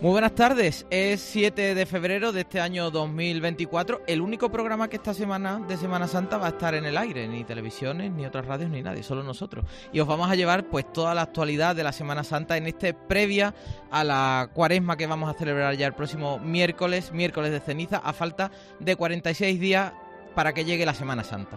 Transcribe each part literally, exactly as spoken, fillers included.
Muy buenas tardes, es siete de febrero de este año dos mil veinticuatro, el único programa que esta semana de Semana Santa va a estar en el aire, ni televisiones, ni otras radios, ni nadie, solo nosotros. Y os vamos a llevar pues toda la actualidad de la Semana Santa en este previa a la Cuaresma que vamos a celebrar ya el próximo miércoles, miércoles de ceniza, a falta de cuarenta y seis días para que llegue la Semana Santa.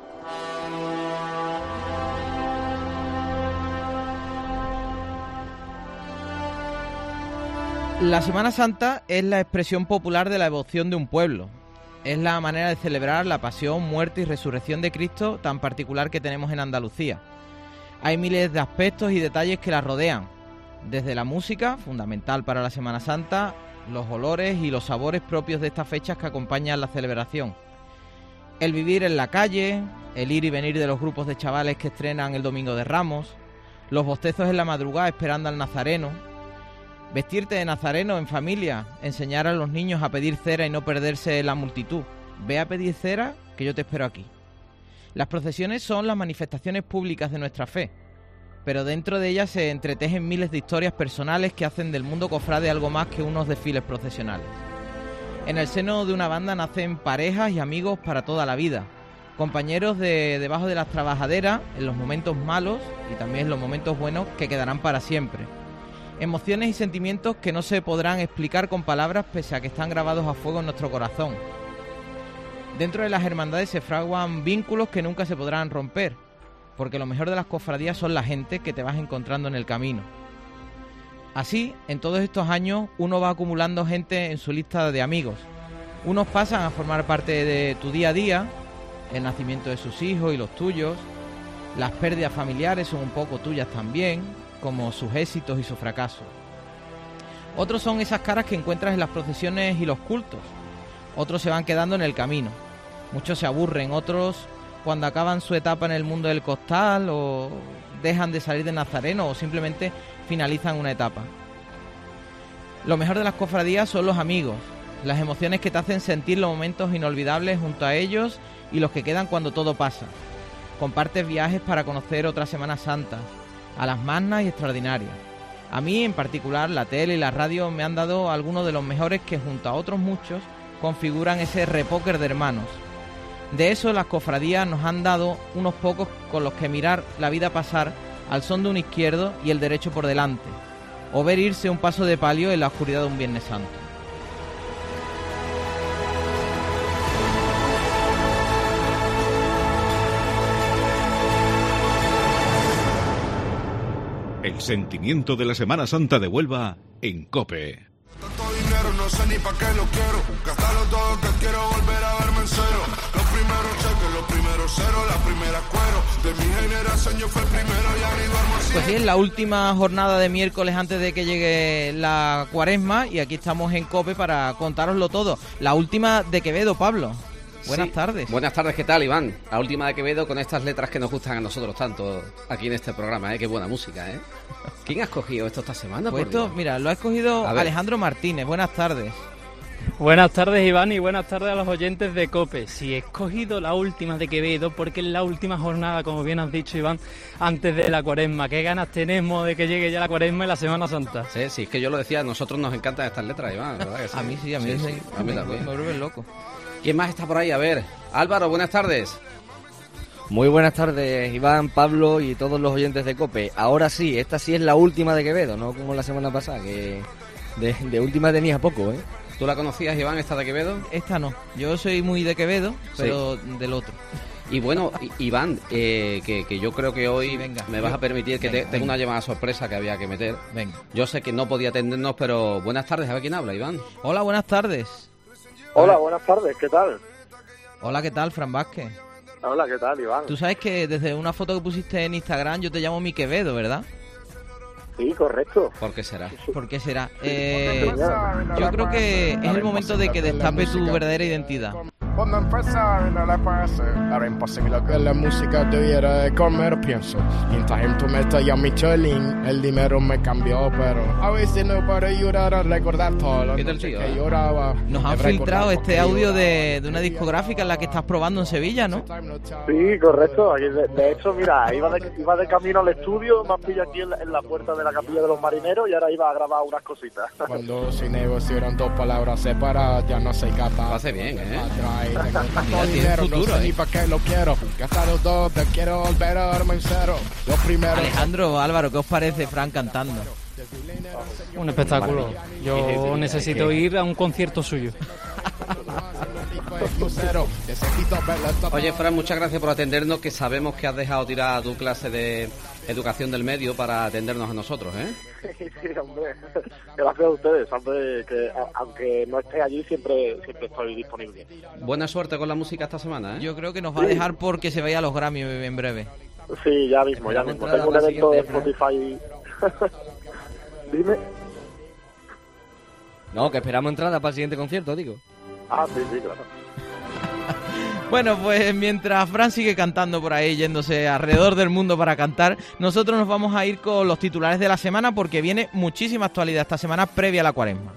La Semana Santa es la expresión popular de la devoción de un pueblo. Es la manera de celebrar la pasión, muerte y resurrección de Cristo tan particular que tenemos en Andalucía. Hay miles de aspectos y detalles que la rodean, desde la música, fundamental para la Semana Santa, los olores y los sabores propios de estas fechas que acompañan la celebración. El vivir en la calle, el ir y venir de los grupos de chavales que estrenan el Domingo de Ramos, los bostezos en la madrugada esperando al Nazareno, vestirte de nazareno en familia, enseñar a los niños a pedir cera y no perderse en la multitud. Ve a pedir cera, que yo te espero aquí. Las procesiones son las manifestaciones públicas de nuestra fe, pero dentro de ellas se entretejen miles de historias personales que hacen del mundo cofrade algo más que unos desfiles procesionales. En el seno de una banda nacen parejas y amigos para toda la vida, compañeros de debajo de las trabajaderas en los momentos malos y también en los momentos buenos que quedarán para siempre. Emociones y sentimientos que no se podrán explicar con palabras pese a que están grabados a fuego en nuestro corazón. Dentro de las hermandades se fraguan vínculos que nunca se podrán romper, porque lo mejor de las cofradías son la gente que te vas encontrando en el camino. Así, en todos estos años, uno va acumulando gente en su lista de amigos. Unos pasan a formar parte de tu día a día, el nacimiento de sus hijos y los tuyos, las pérdidas familiares son un poco tuyas también, como sus éxitos y sus fracasos. Otros son esas caras que encuentras en las procesiones y los cultos. Otros se van quedando en el camino. Muchos se aburren, otros cuando acaban su etapa en el mundo del costal o dejan de salir de nazareno o simplemente finalizan una etapa. Lo mejor de las cofradías son los amigos, las emociones que te hacen sentir los momentos inolvidables junto a ellos y los que quedan cuando todo pasa. Compartes viajes para conocer otra Semana Santa, a las magnas y extraordinarias. A mí en particular la tele y la radio me han dado algunos de los mejores que junto a otros muchos configuran ese repóquer de hermanos. De eso las cofradías nos han dado unos pocos con los que mirar la vida pasar al son de un izquierdo y el derecho por delante, o ver irse un paso de palio en la oscuridad de un Viernes Santo. El sentimiento de la Semana Santa de Huelva en COPE. Tanto dinero, no sé ni pa' qué lo quiero. Gastarlo todo, que quiero volver a verme en cero. Los primeros cheques, los primeros ceros, las primeras cueros. De mi generación yo fui el primero, ya ni duermo así. Pues sí, es la última jornada de miércoles antes de que llegue la Cuaresma y aquí estamos en COPE para contároslo todo. La última de Quevedo, Pablo. Buenas sí. tardes. Buenas tardes, ¿qué tal, Iván? La última de Quevedo con estas letras que nos gustan a nosotros tanto aquí en este programa, ¿eh? Qué buena música, ¿eh? ¿Quién ha escogido esto esta semana? Pues por esto, Dios? mira, lo ha escogido Alejandro Martínez. Buenas tardes. Buenas tardes, Iván, y buenas tardes a los oyentes de COPE. Sí, he escogido la última de Quevedo porque es la última jornada, como bien has dicho, Iván, antes de la Cuaresma. Qué ganas tenemos de que llegue ya la Cuaresma y la Semana Santa. Sí, sí, es que yo lo decía, a nosotros nos encantan estas letras, Iván, ¿verdad que sí? A mí sí, a mí, sí, sí, sí. a mí me, también. me vuelven loco. ¿Quién más está por ahí? A ver, Álvaro, buenas tardes. Muy buenas tardes, Iván, Pablo y todos los oyentes de COPE. Ahora sí, esta sí es la última de Quevedo, no como la semana pasada, que de, de última tenía poco, ¿eh? ¿Tú la conocías, Iván, esta de Quevedo? Esta no, yo soy muy de Quevedo, pero sí. Del otro. Y bueno, Iván, eh, que, que yo creo que hoy sí, venga, me vas yo, a permitir que venga, te, tengo venga. una llamada sorpresa que había que meter. Venga. Yo sé que no podía atendernos, pero buenas tardes, a ver quién habla, Iván. Hola, buenas tardes. Hola, buenas tardes, ¿qué tal? Hola, ¿qué tal, Fran Vázquez? Hola, ¿qué tal, Iván? Tú sabes que desde una foto que pusiste en Instagram yo te llamo mi Quevedo, ¿verdad? Sí, correcto. ¿Por qué será? ¿Por qué será? Eh, yo creo que es el momento de que destapes tu verdadera identidad. Cuando empezar no le parece, era imposible que la música tuviera de comer, pienso. Mientras tu meta y a mi cholín, el dinero me cambió, pero a veces no para ayudar a recordar todo lo que lloraba. Nos han filtrado este audio de, de una discográfica en la que estás probando en Sevilla, ¿no? Sí, correcto. De, de hecho, mira, iba de, iba de camino al estudio, me pillé aquí en la, en la puerta de la Capilla de los Marineros y ahora iba a grabar unas cositas. Cuando se negociaron dos palabras separadas, ya no soy capaz. Lo hace bien, ¿eh? Mira, dinero, futuro, no sé eh. ni para qué lo quiero. Gastado todo, te quiero volver a darme en cero. Lo primero. Alejandro, Álvaro, ¿qué os parece Fran cantando? Un espectáculo. Yo necesito ir a un concierto suyo. Oye, Fran, muchas gracias por atendernos, que sabemos que has dejado tirar tu clase de educación del medio para atendernos a nosotros, ¿eh? Sí, hombre. Gracias a ustedes. Sabe que aunque no esté allí, siempre siempre estoy disponible. Buena suerte con la música esta semana, ¿eh? Yo creo que nos va a dejar porque se vaya a los Grammy en breve. Sí, ya mismo, ya mismo. Tengo un evento de Spotify. Dime. No, que esperamos entrada para el siguiente concierto, digo. Ah, sí, sí, claro. Bueno, pues mientras Fran sigue cantando por ahí, yéndose alrededor del mundo para cantar, nosotros nos vamos a ir con los titulares de la semana porque viene muchísima actualidad esta semana previa a la Cuaresma.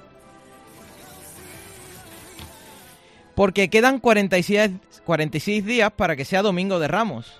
Porque quedan cuarenta y seis, cuarenta y seis días para que sea Domingo de Ramos.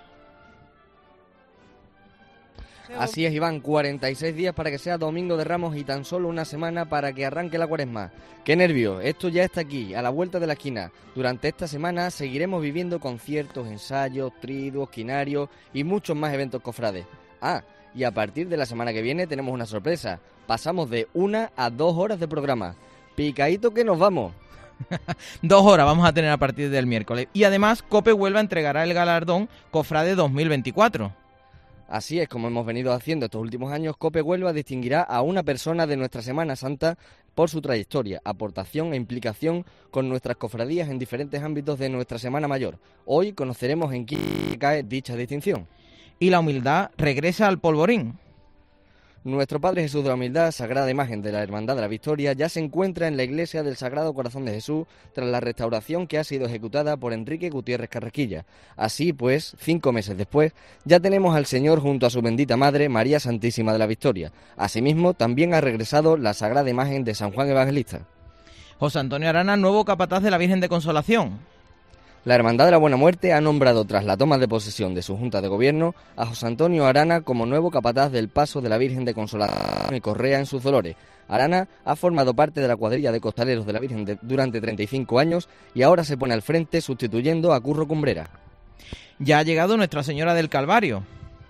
Así es, Iván, cuarenta y seis días para que sea Domingo de Ramos y tan solo una semana para que arranque la Cuaresma. ¡Qué nervio! Esto ya está aquí, a la vuelta de la esquina. Durante esta semana seguiremos viviendo conciertos, ensayos, triduos, quinarios y muchos más eventos cofrades. Ah, y a partir de la semana que viene tenemos una sorpresa. Pasamos de una a dos horas de programa. Picadito que nos vamos. Dos horas vamos a tener a partir del miércoles. Y además, COPE Huelva entregará el galardón Cofrade dos mil veinticuatro. Así es, como hemos venido haciendo estos últimos años, COPE Huelva distinguirá a una persona de nuestra Semana Santa por su trayectoria, aportación e implicación con nuestras cofradías en diferentes ámbitos de nuestra Semana Mayor. Hoy conoceremos en qué cae dicha distinción. Y la humildad regresa al polvorín. Nuestro Padre Jesús de la Humildad, sagrada imagen de la Hermandad de la Victoria, ya se encuentra en la iglesia del Sagrado Corazón de Jesús tras la restauración que ha sido ejecutada por Enrique Gutiérrez Carrasquilla. Así pues, cinco meses después, ya tenemos al Señor junto a su bendita Madre, María Santísima de la Victoria. Asimismo, también ha regresado la sagrada imagen de San Juan Evangelista. José Antonio Arana, nuevo capataz de la Virgen de Consolación. La Hermandad de la Buena Muerte ha nombrado, tras la toma de posesión de su Junta de Gobierno, a José Antonio Arana como nuevo capataz del Paso de la Virgen de Consolación y Correa en sus dolores. Arana ha formado parte de la cuadrilla de costaleros de la Virgen de, durante treinta y cinco años y ahora se pone al frente sustituyendo a Curro Cumbrera. Ya ha llegado Nuestra Señora del Calvario.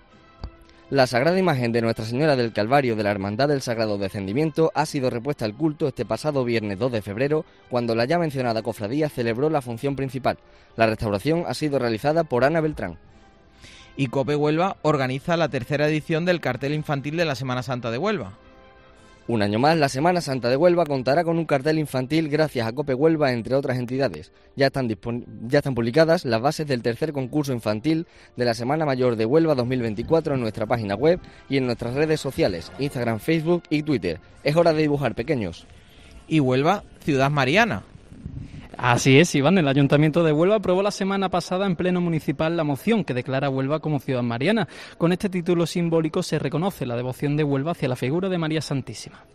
La sagrada imagen de Nuestra Señora del Calvario de la Hermandad del Sagrado Descendimiento ha sido repuesta al culto este pasado viernes dos de febrero, cuando la ya mencionada cofradía celebró la función principal. La restauración ha sido realizada por Ana Beltrán. Y COPE Huelva organiza la tercera edición del cartel infantil de la Semana Santa de Huelva. Un año más, la Semana Santa de Huelva contará con un cartel infantil gracias a COPE Huelva, entre otras entidades. Ya están, dispon- ya están publicadas las bases del tercer concurso infantil de la Semana Mayor de Huelva dos mil veinticuatro en nuestra página web y en nuestras redes sociales, Instagram, Facebook y Twitter. Es hora de dibujar, pequeños. Y Huelva, ciudad mariana. Así es, Iván. El Ayuntamiento de Huelva aprobó la semana pasada en pleno municipal la moción que declara a Huelva como ciudad mariana. Con este título simbólico se reconoce la devoción de Huelva hacia la figura de María Santísima.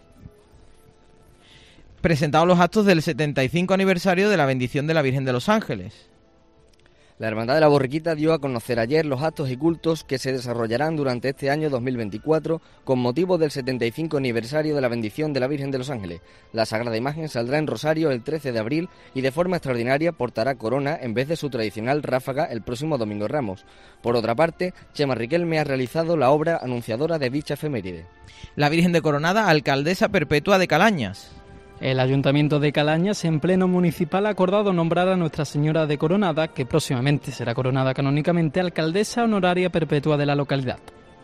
Presentados los actos del setenta y cinco aniversario de la bendición de la Virgen de los Ángeles. La Hermandad de la Borriquita dio a conocer ayer los actos y cultos que se desarrollarán durante este año dos mil veinticuatro con motivo del setenta y cinco aniversario de la bendición de la Virgen de los Ángeles. La Sagrada Imagen saldrá en Rosario el trece de abril y de forma extraordinaria portará corona en vez de su tradicional ráfaga el próximo Domingo de Ramos. Por otra parte, Chema Riquelme ha realizado la obra anunciadora de dicha efeméride. La Virgen de Coronada, alcaldesa perpetua de Calañas. El Ayuntamiento de Calañas, en pleno municipal, ha acordado nombrar a Nuestra Señora de Coronada, que próximamente será coronada canónicamente, alcaldesa honoraria perpetua de la localidad.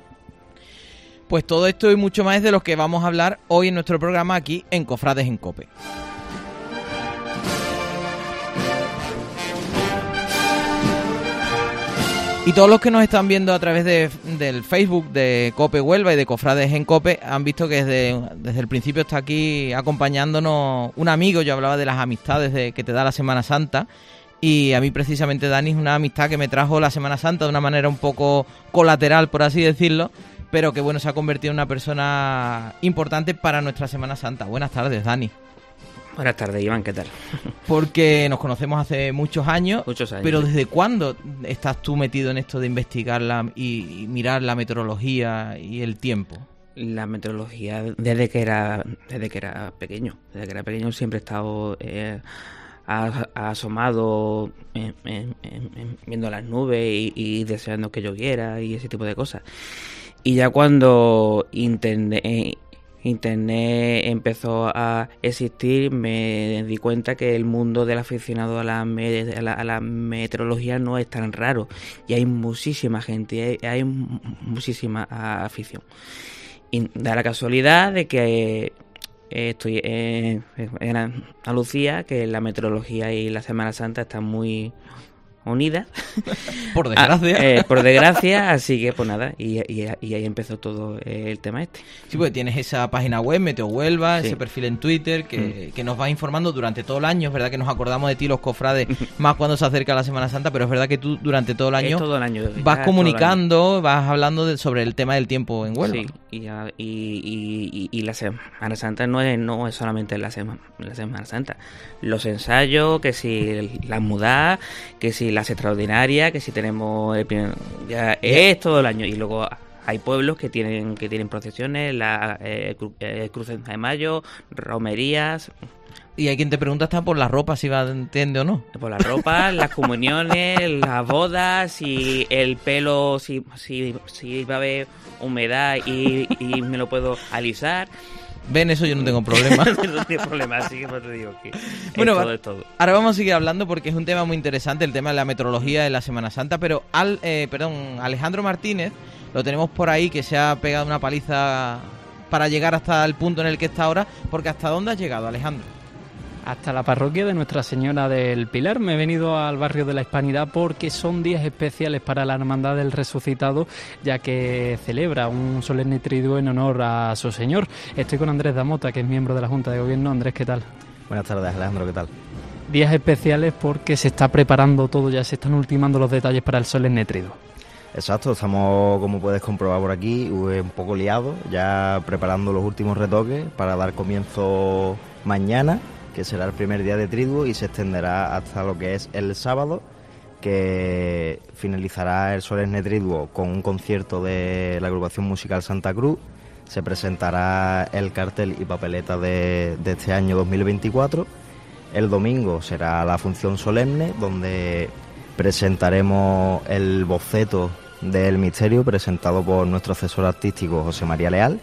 Pues todo esto y mucho más es de lo que vamos a hablar hoy en nuestro programa aquí en Cofrades en COPE. Y todos los que nos están viendo a través de, del Facebook de COPE Huelva y de Cofrades en COPE han visto que desde, desde el principio está aquí acompañándonos un amigo. Yo hablaba de las amistades de, que te da la Semana Santa, Y a mí precisamente Dani es una amistad que me trajo la Semana Santa de una manera un poco colateral, por así decirlo, pero que bueno, se ha convertido en una persona importante para nuestra Semana Santa. Buenas tardes, Dani. Buenas tardes, Iván, ¿qué tal? Porque nos conocemos hace muchos años, muchos años pero sí. ¿desde cuándo estás tú metido en esto de investigar la, y, y mirar la meteorología y el tiempo? La meteorología desde que era desde que era pequeño, desde que era pequeño siempre he estado eh, asomado en, en, en, viendo las nubes y, y deseando que lloviera y ese tipo de cosas. Y ya cuando internet, eh, internet empezó a existir, me di cuenta que el mundo del aficionado a la, me, a la, a la meteorología no es tan raro. Y hay muchísima gente, hay, hay muchísima afición. Y da la casualidad de que eh, estoy en, en Andalucía, que la meteorología y la Semana Santa están muy unidas. Por desgracia. Ah, eh, por desgracia, así que pues nada, y, y, y ahí empezó todo el tema este. Sí, porque tienes esa página web, Meteo Huelva, sí. ese perfil en Twitter, que, mm. que nos va informando durante todo el año. Es verdad que nos acordamos de ti, los cofrades, más cuando se acerca la Semana Santa, pero es verdad que tú durante todo el año, todo el año vas comunicando, vas hablando de, sobre el tema del tiempo en Huelva. Sí, y, y, y, y la Semana Santa no es, no es solamente la Semana, la Semana Santa. Los ensayos, que si las mudadas, que si las extraordinarias, que si tenemos el primer, ya es todo el año. Y luego hay pueblos que tienen que tienen procesiones, la eh, cru, eh, cruces de mayo, romerías. Y hay quien te pregunta hasta por la ropa, si va, entiende o no. Por la ropa, las comuniones, las bodas, si el pelo, si, si, si va a haber humedad y, y me lo puedo alisar. Ven, eso yo no tengo problema. No tengo problema, así que pues te digo que bueno, es todo, es todo. Ahora vamos a seguir hablando porque es un tema muy interesante, el tema de la meteorología de la Semana Santa, pero al, eh, perdón, Alejandro Martínez, lo tenemos por ahí, que se ha pegado una paliza para llegar hasta el punto en el que está ahora, porque ¿hasta dónde has llegado, Alejandro? Hasta la parroquia de Nuestra Señora del Pilar. Me he venido al barrio de la Hispanidad porque son días especiales para la Hermandad del Resucitado, ya que celebra un solemne triduo en honor a su Señor. Estoy con Andrés Damota, que es miembro de la Junta de Gobierno. Andrés, ¿qué tal? Buenas tardes, Alejandro, ¿qué tal? Días especiales porque se está preparando todo, ya se están ultimando los detalles para el solemne triduo. Exacto, estamos, como puedes comprobar por aquí, un poco liados, ya preparando los últimos retoques para dar comienzo mañana, que será el primer día de triduo y se extenderá hasta lo que es el sábado, que finalizará el solemne triduo con un concierto de la agrupación musical Santa Cruz. Se presentará el cartel y papeleta de, de este año dos mil veinticuatro. El domingo será la función solemne, donde presentaremos el boceto del misterio presentado por nuestro asesor artístico José María Leal.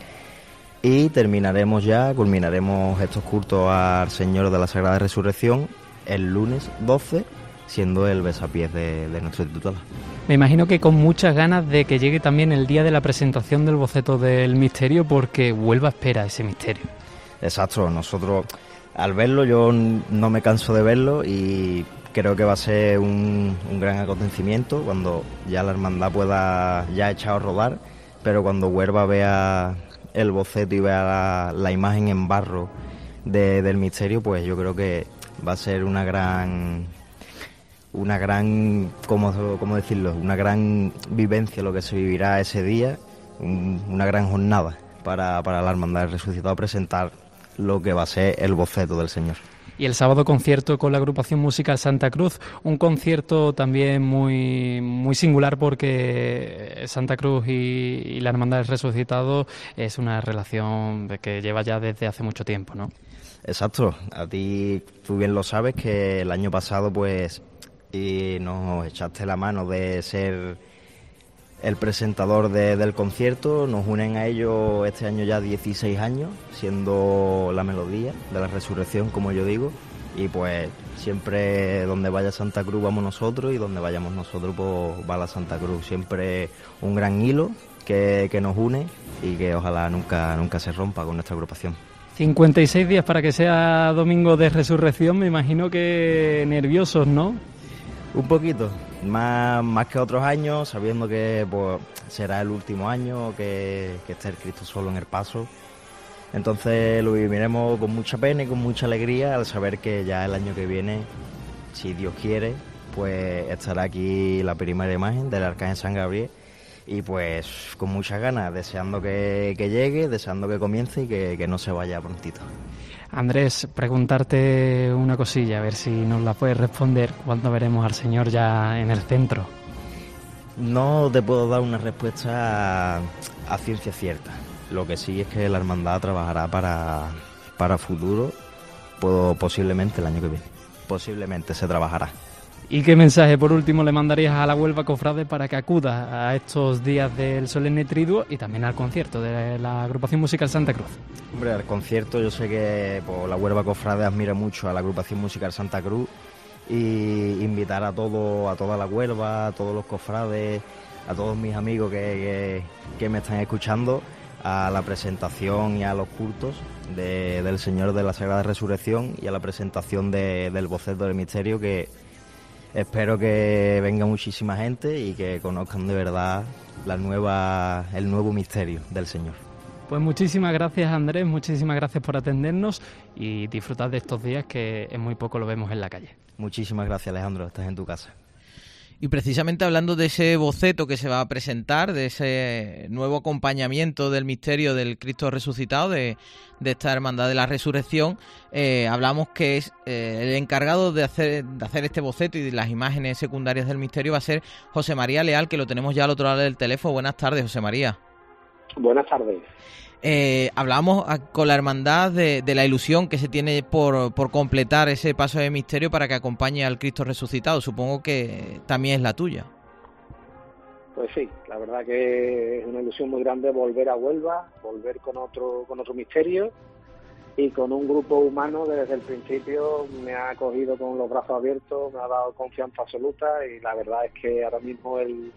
Y terminaremos ya, culminaremos estos cultos al Señor de la Sagrada Resurrección el lunes doce, siendo el besapiés de, de nuestro titular. Me imagino que con muchas ganas de que llegue también el día de la presentación del boceto del misterio, porque Huelva espera ese misterio. Exacto, nosotros al verlo, yo no me canso de verlo y creo que va a ser un, un gran acontecimiento cuando ya la hermandad pueda ya echar a rodar, pero cuando Huelva vea el boceto y vea la, la imagen en barro de, del misterio, pues yo creo que va a ser una gran, una gran, ¿cómo, cómo decirlo? Una gran vivencia lo que se vivirá ese día, un, una gran jornada para, para la Hermandad del Resucitado presentar lo que va a ser el boceto del Señor. Y el sábado concierto con la agrupación musical Santa Cruz, un concierto también muy muy singular porque Santa Cruz y, y la Hermandad del Resucitado es una relación que lleva ya desde hace mucho tiempo, ¿no? Exacto, a ti tú bien lo sabes que el año pasado pues y nos echaste la mano de ser el presentador de, del concierto. Nos unen a ello este año ya dieciséis años, siendo la melodía de la resurrección, como yo digo, y pues siempre donde vaya Santa Cruz vamos nosotros y donde vayamos nosotros pues va la Santa Cruz. Siempre un gran hilo que, que nos une y que ojalá nunca, nunca se rompa con nuestra agrupación. cincuenta y seis días para que sea domingo de resurrección, me imagino que nerviosos, ¿no? Un poquito, más, más que otros años, sabiendo que pues, será el último año que, que esté el Cristo solo en el paso. Entonces lo viviremos con mucha pena y con mucha alegría al saber que ya el año que viene si Dios quiere, pues estará aquí la primera imagen del Arcángel San Gabriel y pues con muchas ganas, deseando que, que llegue, deseando que comience y que, que no se vaya prontito. Andrés, preguntarte una cosilla, a ver si nos la puedes responder. ¿Cuándo veremos al Señor ya en el centro? No te puedo dar una respuesta a, a ciencia cierta. Lo que sí es que la hermandad trabajará para, para futuro, puedo, posiblemente el año que viene. Posiblemente se trabajará. ¿Y qué mensaje, por último, le mandarías a la Huelva Cofrade para que acuda a estos días del solemne triduo y también al concierto de la agrupación musical Santa Cruz? Hombre, al concierto yo sé que pues, la Huelva Cofrade admira mucho a la agrupación musical Santa Cruz y invitar a todo, a toda la Huelva, a todos los cofrades, a todos mis amigos que, que, que me están escuchando a la presentación y a los cultos de, del Señor de la Sagrada Resurrección y a la presentación de, del boceto del misterio, que espero que venga muchísima gente y que conozcan de verdad la nueva, el nuevo misterio del Señor. Pues muchísimas gracias, Andrés, muchísimas gracias por atendernos y disfrutad de estos días que en muy poco lo vemos en la calle. Muchísimas gracias, Alejandro, estás en tu casa. Y precisamente hablando de ese boceto que se va a presentar, de ese nuevo acompañamiento del misterio del Cristo resucitado, de, de esta Hermandad de la Resurrección, eh, hablamos que es eh, el encargado de hacer, de hacer este boceto y de las imágenes secundarias del misterio va a ser José María Leal, que lo tenemos ya al otro lado del teléfono. Buenas tardes, José María. Buenas tardes. Eh, hablamos con la hermandad de, de la ilusión que se tiene por, por completar ese paso de misterio para que acompañe al Cristo resucitado. Supongo que también es la tuya. Pues sí, la verdad que es una ilusión muy grande volver a Huelva, volver con otro con otro misterio y con un grupo humano que desde el principio me ha acogido con los brazos abiertos, me ha dado confianza absoluta y la verdad es que ahora mismo el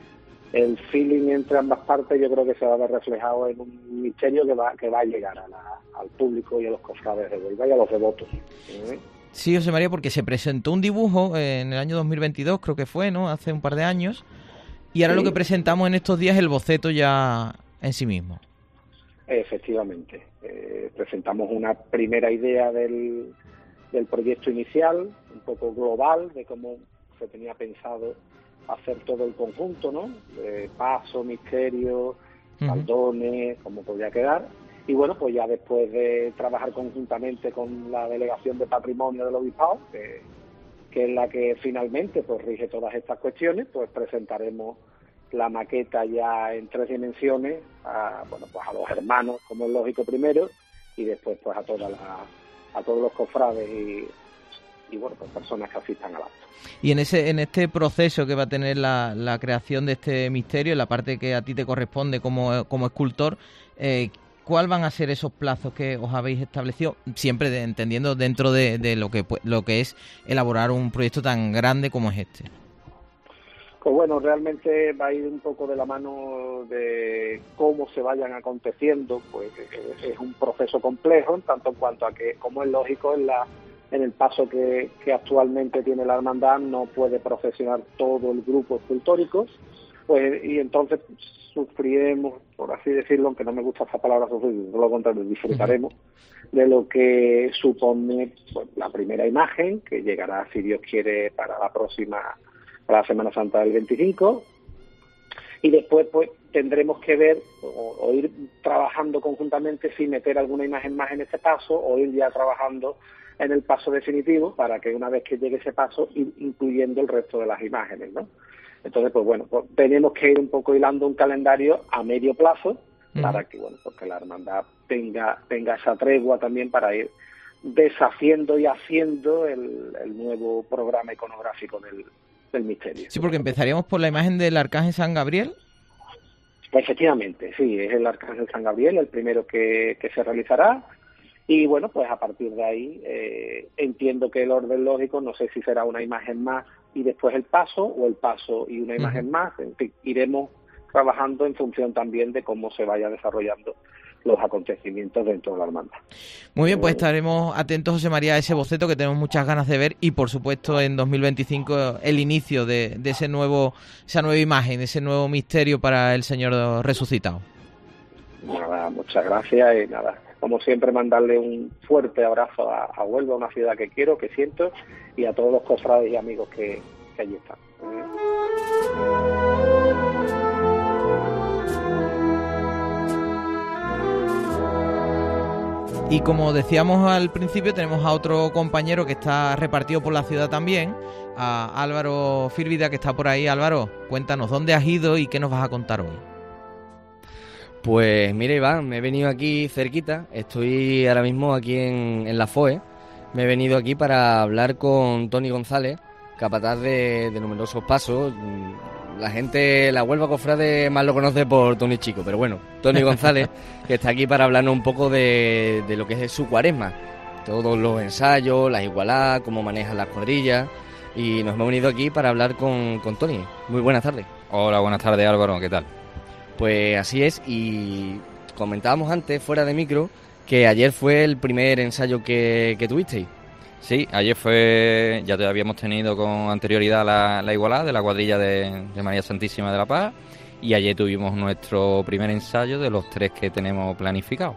el feeling entre ambas partes yo creo que se va a ver reflejado en un misterio que va que va a llegar a la, al público y a los cofrades de Huelva y a los devotos. ¿Eh? Sí, José María, porque se presentó un dibujo en el año dos mil veintidós, creo que fue, ¿no? Hace un par de años, y ahora sí, lo que presentamos en estos días es el boceto ya en sí mismo. Efectivamente. Eh, presentamos una primera idea del, del proyecto inicial, un poco global, de cómo se tenía pensado hacer todo el conjunto, ¿no? Eh, paso, misterio, faldones, uh-huh. cómo podría quedar. Y bueno, pues ya después de trabajar conjuntamente con la Delegación de Patrimonio del Obispado, que, que es la que finalmente pues rige todas estas cuestiones, pues presentaremos la maqueta ya en tres dimensiones a, bueno, pues a los hermanos, como es lógico primero, y después pues a toda la, a todos los cofrades y, y bueno, pues personas que asistan al acto. Y en ese en este proceso que va a tener la, la creación de este misterio, en la parte que a ti te corresponde como, como escultor, eh, ¿cuáles van a ser esos plazos que os habéis establecido? Siempre de, entendiendo dentro de, de lo que lo que es elaborar un proyecto tan grande como es este. Pues bueno, realmente va a ir un poco de la mano de cómo se vayan aconteciendo, pues es un proceso complejo en tanto en cuanto a que, como es lógico, en la en el paso que, que actualmente tiene la hermandad no puede procesionar todo el grupo escultórico, pues y entonces sufriremos, por así decirlo, aunque no me gusta esa palabra sufrir, por lo contrario, disfrutaremos de lo que supone pues, la primera imagen, que llegará, si Dios quiere, para la próxima, para la Semana Santa del veinticinco, y después pues tendremos que ver o, o ir trabajando conjuntamente si meter alguna imagen más en este paso o ir ya trabajando en el paso definitivo para que una vez que llegue ese paso ir incluyendo el resto de las imágenes, ¿no? Entonces, pues bueno, pues tenemos que ir un poco hilando un calendario a medio plazo uh-huh. para que, bueno, porque la hermandad tenga tenga esa tregua también para ir deshaciendo y haciendo el, el nuevo programa iconográfico del, del misterio. Sí, porque empezaríamos por la imagen del Arcángel San Gabriel. Efectivamente, sí, es el Arcángel San Gabriel el primero que, que se realizará. Y bueno, pues a partir de ahí eh, entiendo que el orden lógico, no sé si será una imagen más y después el paso, o el paso y una imagen uh-huh. más. En fin, iremos trabajando en función también de cómo se vaya desarrollando los acontecimientos dentro de la hermandad. Muy bien, pues estaremos atentos, José María, a ese boceto que tenemos muchas ganas de ver y por supuesto en dos mil veinticinco el inicio de, de ese nuevo, esa nueva imagen, ese nuevo misterio para el Señor resucitado. Nada, muchas gracias y nada. como siempre, mandarle un fuerte abrazo a, a Huelva, una ciudad que quiero, que siento, y a todos los cofrades y amigos que, que allí están. Y como decíamos al principio, tenemos a otro compañero que está repartido por la ciudad también, a Álvaro Firvida, que está por ahí. Álvaro, cuéntanos, ¿dónde has ido y qué nos vas a contar hoy? Pues mira, Iván, me he venido aquí cerquita, estoy ahora mismo aquí en, en la F O E, me he venido aquí para hablar con Tony González, capataz de, de numerosos pasos. La gente, la Huelva Cofrade más lo conoce por Tony Chico, pero bueno, Tony González, que está aquí para hablarnos un poco de, de lo que es su cuaresma, todos los ensayos, las igualadas, cómo manejan las cuadrillas, y nos hemos venido aquí para hablar con, con Tony. Muy buenas tardes. Hola, buenas tardes, Álvaro, ¿qué tal? Pues así es, y comentábamos antes, fuera de micro, que ayer fue el primer ensayo que, que tuvisteis. Sí, ayer fue, ya te habíamos tenido con anterioridad la, la igualada de la cuadrilla de, de María Santísima de la Paz, y ayer tuvimos nuestro primer ensayo de los tres que tenemos planificados.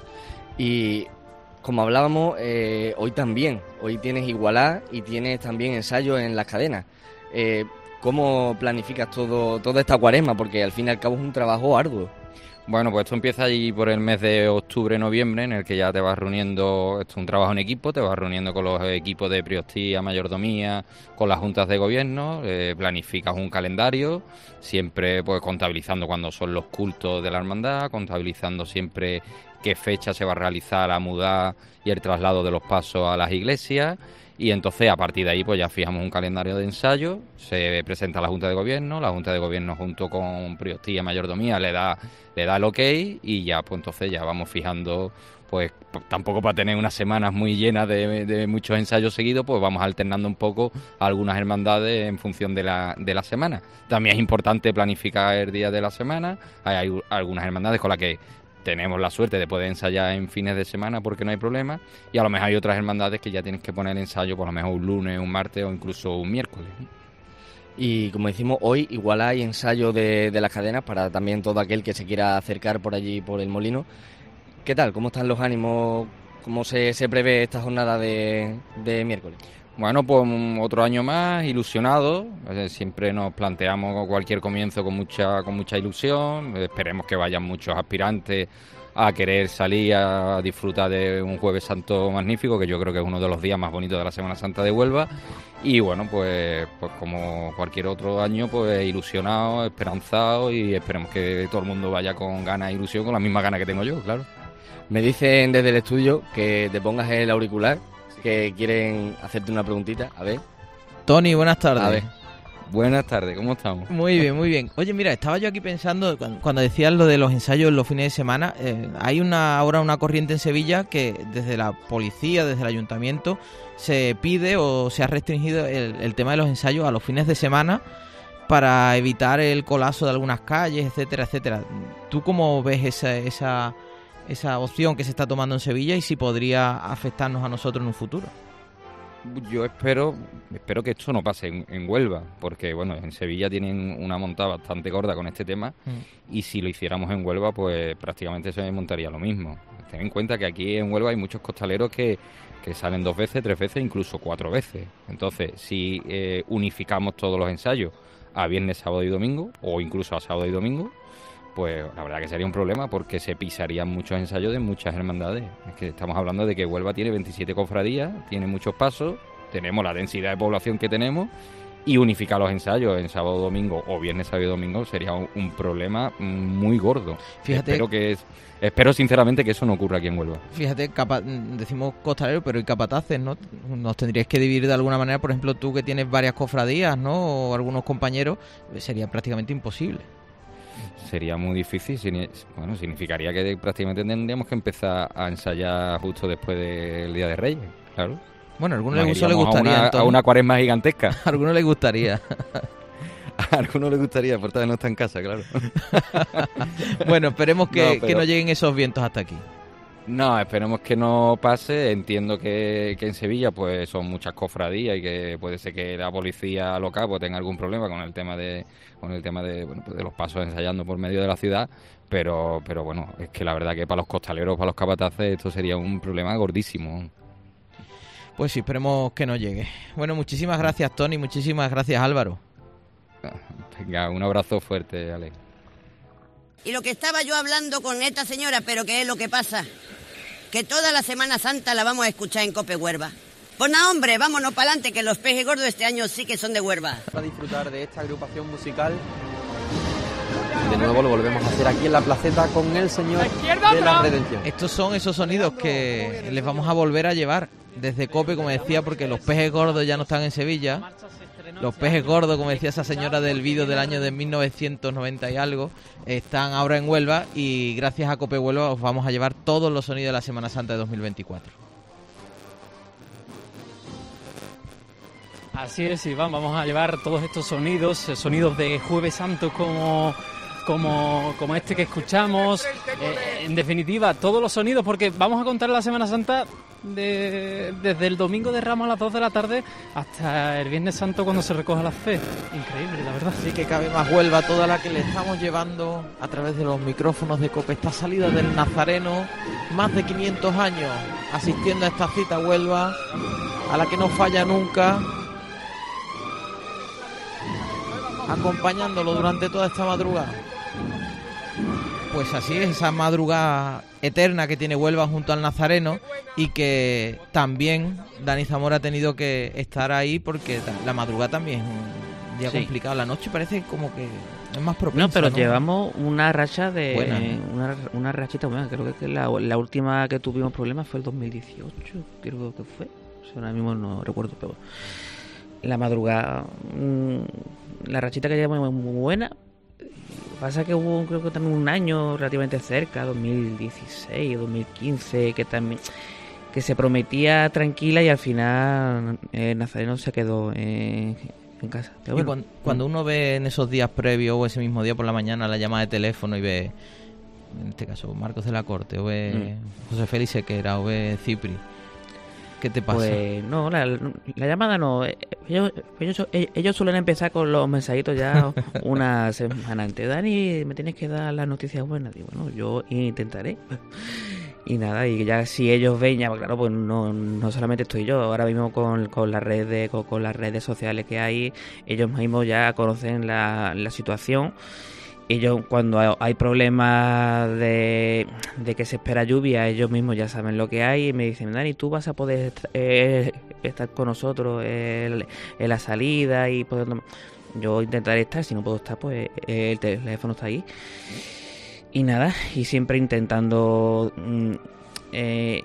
Y como hablábamos, eh, hoy también, hoy tienes igualada y tienes también ensayos en las cadenas. Eh, ¿Cómo planificas todo toda esta cuaresma? Porque al fin y al cabo es un trabajo arduo. Bueno, pues esto empieza allí por el mes de octubre, noviembre, en el que ya te vas reuniendo, esto es un trabajo en equipo, te vas reuniendo con los equipos de priostía, mayordomía, con las juntas de gobierno, eh, planificas un calendario, siempre pues contabilizando cuándo son los cultos de la hermandad, contabilizando siempre qué fecha se va a realizar la muda y el traslado de los pasos a las iglesias. Y entonces a partir de ahí pues ya fijamos un calendario de ensayo, se presenta a la Junta de Gobierno, la Junta de Gobierno junto con priostía, mayordomía le da le da el ok y ya pues entonces ya vamos fijando, pues tampoco para tener unas semanas muy llenas de, de muchos ensayos seguidos, pues vamos alternando un poco algunas hermandades en función de la, de la semana. También es importante planificar el día de la semana, hay, hay algunas hermandades con las que tenemos la suerte de poder ensayar en fines de semana porque no hay problema, y a lo mejor hay otras hermandades que ya tienes que poner ensayo por lo mejor un lunes, un martes o incluso un miércoles. Y como decimos, hoy igual hay ensayo de, de las cadenas para también todo aquel que se quiera acercar por allí, por el molino. ¿Qué tal? ¿Cómo están los ánimos? ¿Cómo se, se prevé esta jornada de, de miércoles? Bueno, pues otro año más, ilusionados. Siempre nos planteamos cualquier comienzo con mucha con mucha ilusión. Esperemos que vayan muchos aspirantes a querer salir a disfrutar de un Jueves Santo magnífico, que yo creo que es uno de los días más bonitos de la Semana Santa de Huelva. Y bueno, pues, pues como cualquier otro año, pues ilusionados, esperanzados, y esperemos que todo el mundo vaya con ganas e ilusión, con la misma ganas que tengo yo, claro. Me dicen desde el estudio que te pongas el auricular, que quieren hacerte una preguntita. A ver. Tony, buenas tardes. A ver. Buenas tardes, ¿cómo estamos? Muy bien, muy bien. Oye, mira, estaba yo aquí pensando, cuando, cuando decías lo de los ensayos en los fines de semana, eh, hay una ahora una corriente en Sevilla que desde la policía, desde el ayuntamiento, se pide o se ha restringido el, el tema de los ensayos a los fines de semana para evitar el colapso de algunas calles, etcétera, etcétera. ¿Tú cómo ves esa, esa, esa opción que se está tomando en Sevilla y si podría afectarnos a nosotros en un futuro? Yo espero espero que esto no pase en, en Huelva, porque bueno, en Sevilla tienen una montada bastante gorda con este tema, mm. y si lo hiciéramos en Huelva, pues prácticamente se montaría lo mismo. Ten en cuenta que aquí en Huelva hay muchos costaleros que, que salen dos veces, tres veces, incluso cuatro veces. Entonces, si eh, unificamos todos los ensayos a viernes, sábado y domingo, o incluso a sábado y domingo, pues la verdad que sería un problema, porque se pisarían muchos ensayos de muchas hermandades. Es que estamos hablando de que Huelva tiene veintisiete cofradías, tiene muchos pasos, tenemos la densidad de población que tenemos, y unificar los ensayos en sábado, domingo o viernes, sábado y domingo sería un, un problema muy gordo. Fíjate, espero que es, espero sinceramente que eso no ocurra aquí en Huelva. Fíjate, capa, decimos costaleros, pero y capataces, ¿no? Nos tendríais que dividir de alguna manera. Por ejemplo, tú que tienes varias cofradías, ¿no? O algunos compañeros, sería prácticamente imposible. Sería muy difícil, bueno, significaría que prácticamente tendríamos que empezar a ensayar justo después del Día de Reyes, claro. Bueno, a algunos les gustaría. A una, a una cuaresma gigantesca. A algunos les gustaría. A algunos les gustaría, por tanto no está en casa, claro. Bueno, esperemos que no, pero... que no lleguen esos vientos hasta aquí. No, esperemos que no pase. Entiendo que, que en Sevilla pues son muchas cofradías y que puede ser que la policía local pues tenga algún problema con el tema de con el tema de bueno pues de los pasos ensayando por medio de la ciudad, pero pero bueno, es que la verdad que para los costaleros, para los capataces, esto sería un problema gordísimo. Pues sí, esperemos que no llegue. Bueno, muchísimas gracias, Tony, muchísimas gracias, Álvaro. Venga, un abrazo fuerte, Ale. Y lo que estaba yo hablando con esta señora, pero ¿qué es lo que pasa? Que toda la Semana Santa la vamos a escuchar en Cope Huelva. Pues nada, hombre, vámonos para adelante, que los pejes gordos este año sí que son de Huelva. Para disfrutar de esta agrupación musical. De nuevo lo volvemos a hacer aquí en la placeta con el Señor de la Redención. Estos son esos sonidos que les vamos a volver a llevar desde Cope, como decía, porque los pejes gordos ya no están en Sevilla. Los pejes gordos, como decía esa señora del vídeo del año de mil novecientos noventa y algo, están ahora en Huelva, y gracias a Cope Huelva os vamos a llevar todos los sonidos de la Semana Santa de dos mil veinticuatro. Así es, Iván, vamos a llevar todos estos sonidos, sonidos de Jueves Santo como, como, como este que escuchamos, eh, en definitiva, todos los sonidos, porque vamos a contar la Semana Santa de, desde el domingo de Ramos a las dos de la tarde hasta el Viernes Santo cuando se recoja la fe. Increíble, la verdad. Sí, que cabe más Huelva toda la que le estamos llevando a través de los micrófonos de Cope. Esta salida del Nazareno, más de quinientos años asistiendo a esta cita Huelva, a la que no falla nunca, acompañándolo durante toda esta madrugada. Pues así es, esa madrugada eterna que tiene Huelva junto al Nazareno, y que también Dani Zamora ha tenido que estar ahí porque la madrugada también es un día sí. complicado. La noche parece como que es más propensa. No, pero ¿no? llevamos una racha de... Buena, ¿no? una, una rachita buena. Creo que la, la última que tuvimos problemas fue el dos mil dieciocho, creo que fue. O sea, ahora mismo no recuerdo, pero... La madrugada... Mmm, la rachita que llevamos es muy buena. Pasa que hubo, creo que también un año relativamente cerca, dos mil dieciséis o dos mil quince, que también que se prometía tranquila y al final el eh, Nazareno se quedó eh, en casa. Pero bueno, y cuando, cuando uno ve en esos días previos o ese mismo día por la mañana la llamada de teléfono y ve, en este caso, Marcos de la Corte, o ve mm. José Félix Sequera, o ve Cipri, ¿qué te pasa? Pues no, la, la llamada no. Ellos, ellos, ellos suelen empezar con los mensajitos ya una semana antes. Dani, me tienes que dar las noticias buenas. Digo, bueno, yo intentaré. Y nada, y ya si ellos ven, ya claro, pues no, no solamente estoy yo. Ahora mismo con, con las redes, con, con las redes sociales que hay, ellos mismos ya conocen la, la situación. Ellos, cuando hay problemas de, de que se espera lluvia, ellos mismos ya saben lo que hay y me dicen, Dani, tú vas a poder eh, estar con nosotros en, en la salida y poder... Yo intentaré estar, si no puedo estar, pues el teléfono está ahí. Y nada, y siempre intentando... Eh,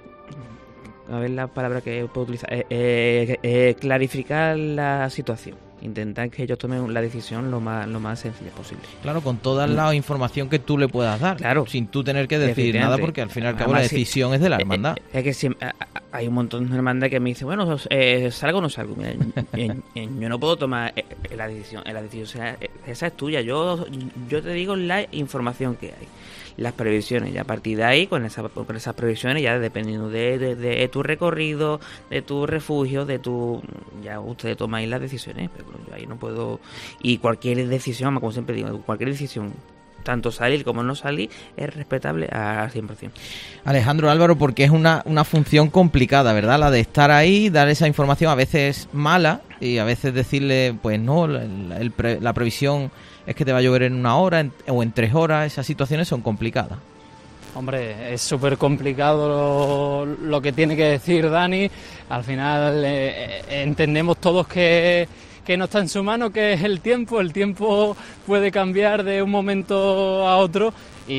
a ver la palabra que puedo utilizar. Eh, eh, eh, clarificar la situación. Intentar que ellos tomen la decisión lo más lo más sencilla posible. Claro, con toda la información que tú le puedas dar. Claro. Sin tú tener que decir nada, porque al fin y al cabo la decisión sí, es de la hermandad. Es, es que si, hay un montón de hermandad que me dice, bueno, eh, ¿salgo o no salgo? Mira, yo no puedo tomar la decisión. La decisión o sea, esa es tuya. Yo, yo te digo la información que hay. Las previsiones, y a partir de ahí, con, esa, con esas previsiones, ya dependiendo de, de, de tu recorrido, de tu refugio, de tu... ya ustedes tomáis las decisiones, pero yo ahí no puedo... Y cualquier decisión, como siempre digo, cualquier decisión, tanto salir como no salir, es respetable al cien por ciento. Alejandro, Álvaro, porque es una, una función complicada, ¿verdad? La de estar ahí, dar esa información, a veces mala, y a veces decirle, pues no, el, el pre, la previsión... es que te va a llover en una hora en, o en tres horas. Esas situaciones son complicadas. Hombre, es súper complicado lo, lo que tiene que decir Dani. Al final eh, entendemos todos que, que no está en su mano, que es el tiempo. El tiempo puede cambiar de un momento a otro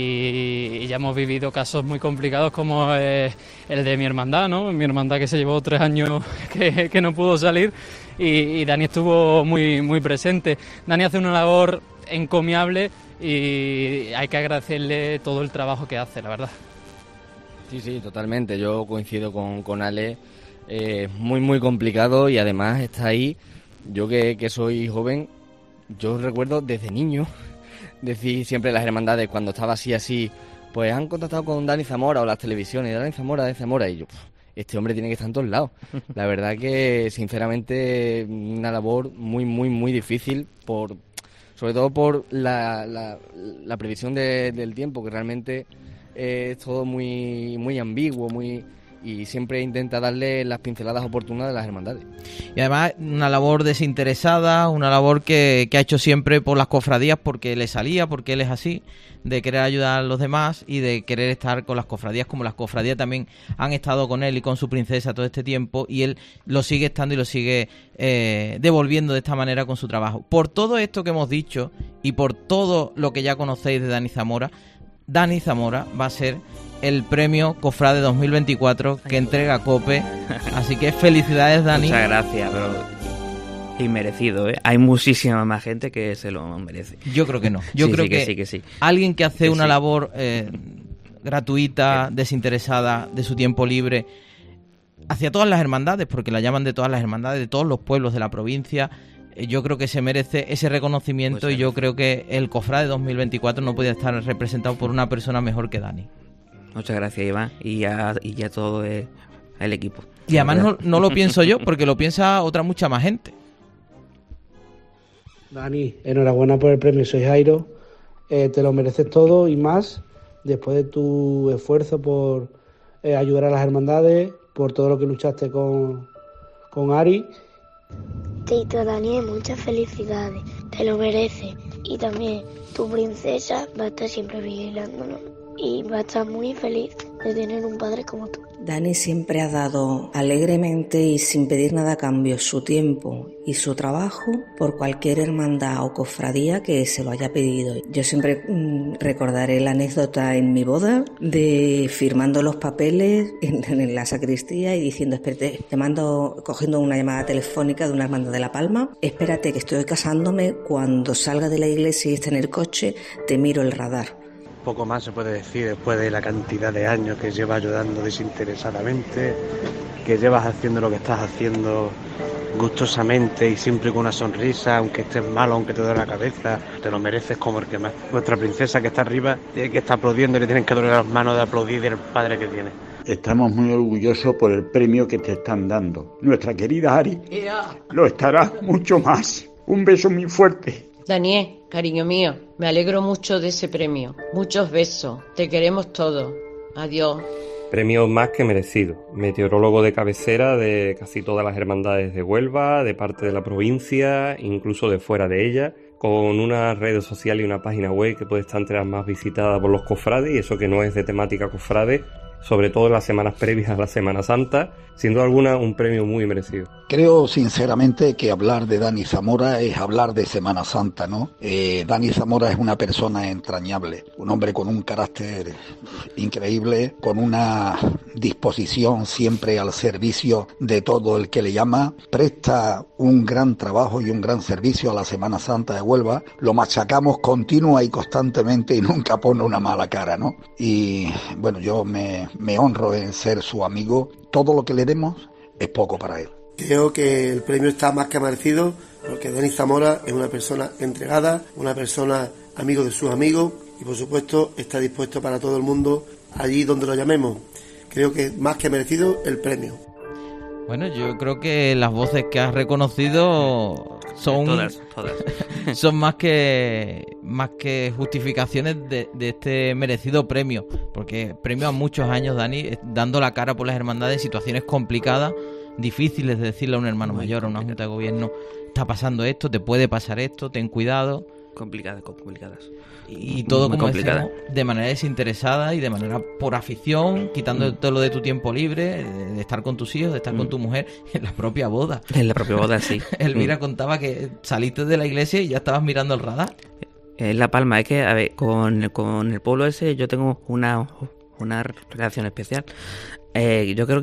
y, y ya hemos vivido casos muy complicados como eh, el de mi hermandad, ¿no? Mi hermandad que se llevó tres años que, que no pudo salir y, y Dani estuvo muy, muy presente. Dani hace una labor encomiable y hay que agradecerle todo el trabajo que hace, la verdad. Sí, sí, totalmente. Yo coincido con, con Ale. Es eh, muy, muy complicado y además está ahí. Yo que, que soy joven, yo recuerdo desde niño decir siempre las hermandades cuando estaba así, así, pues han contactado con Dani Zamora o las televisiones, Dani Zamora, Dani Zamora, y yo, pff, este hombre tiene que estar en todos lados. La verdad que, sinceramente, una labor muy, muy, muy difícil, por sobre todo por la, la, la previsión de, del tiempo, que realmente eh, es todo muy, muy ambiguo, muy y siempre intenta darle las pinceladas oportunas de las hermandades. Y además una labor desinteresada, una labor que, que ha hecho siempre por las cofradías porque le salía, porque él es así, de querer ayudar a los demás y de querer estar con las cofradías, como las cofradías también han estado con él y con su princesa todo este tiempo, y él lo sigue estando y lo sigue eh, devolviendo de esta manera con su trabajo. Por todo esto que hemos dicho y por todo lo que ya conocéis de Dani Zamora, Dani Zamora va a ser el premio Cofrade dos mil veinticuatro que entrega COPE, así que felicidades, Dani. Muchas gracias, pero inmerecido, ¿eh? Hay muchísima más gente que se lo merece. Yo creo que no. Yo sí, creo sí, que, que sí, que sí. Alguien que hace que una sí. labor eh, gratuita, desinteresada, de su tiempo libre, hacia todas las hermandades, porque la llaman de todas las hermandades, de todos los pueblos de la provincia, eh, yo creo que se merece ese reconocimiento, pues y yo creo que el Cofrade dos mil veinticuatro no podía estar representado por una persona mejor que Dani. Muchas gracias, Iván, y a, y a todo el, el equipo. Y además no, no lo pienso yo, porque lo piensa otra mucha más gente. Dani, enhorabuena por el premio, soy Jairo. Eh, te lo mereces todo y más después de tu esfuerzo por eh, ayudar a las hermandades, por todo lo que luchaste con, con Ari. Tito Daniel, muchas felicidades, te lo mereces. Y también tu princesa va a estar siempre vigilándonos y va a estar muy feliz de tener un padre como tú. Dani siempre ha dado alegremente y sin pedir nada a cambio su tiempo y su trabajo por cualquier hermandad o cofradía que se lo haya pedido. Yo siempre mmm, recordaré la anécdota en mi boda de firmando los papeles en, en la sacristía y diciendo, espérate, llamando, cogiendo una llamada telefónica de una hermandad de La Palma, espérate que estoy casándome, cuando salga de la iglesia y esté en el coche, te miro el radar. Poco más se puede decir después de la cantidad de años que llevas ayudando desinteresadamente, que llevas haciendo lo que estás haciendo gustosamente y siempre con una sonrisa, aunque estés malo, aunque te duele la cabeza, te lo mereces como el que más. Nuestra princesa que está arriba, que está aplaudiendo y le tienen que doler las manos de aplaudir del padre que tiene. Estamos muy orgullosos por el premio que te están dando. Nuestra querida Ari lo estará mucho más. Un beso muy fuerte. Daniel, cariño mío, me alegro mucho de ese premio. Muchos besos, te queremos todos. Adiós. Premio más que merecido. Meteorólogo de cabecera de casi todas las hermandades de Huelva, de parte de la provincia, incluso de fuera de ella, con una red social y una página web que puede estar entre las más visitadas por los cofrades, y eso que no es de temática cofrade, sobre todo en las semanas previas a la Semana Santa, sin duda alguna un premio muy merecido. Creo sinceramente que hablar de Dani Zamora es hablar de Semana Santa, ¿no? Eh, Dani Zamora es una persona entrañable, un hombre con un carácter increíble, con una disposición siempre al servicio de todo el que le llama, presta un gran trabajo y un gran servicio a la Semana Santa de Huelva, lo machacamos continua y constantemente y nunca pone una mala cara, ¿no? Y bueno, yo me, me honro en ser su amigo, todo lo que le demos es poco para él. Creo que el premio está más que merecido porque Dani Zamora es una persona entregada, una persona amigo de sus amigos y por supuesto está dispuesto para todo el mundo allí donde lo llamemos. Creo que más que merecido el premio. Bueno, yo creo que las voces que has reconocido son todas, todas. son más que más que justificaciones de, de este merecido premio, porque premio a muchos años, Dani, dando la cara por las hermandades en situaciones complicadas, difíciles de decirle a un hermano Muy mayor, a una junta de gobierno, está pasando esto, te puede pasar esto, ten cuidado. Complicadas, complicadas. Y, y todo, Muy como complicada. decimos, de manera desinteresada y de manera por afición, quitando mm. todo lo de tu tiempo libre, de, de estar con tus hijos, de estar mm. con tu mujer, en la propia boda. En la propia boda, sí. Elvira mm. contaba que saliste de la iglesia y ya estabas mirando el radar. En La Palma, es que, a ver, con, con el pueblo ese yo tengo una, una relación especial. Eh, yo creo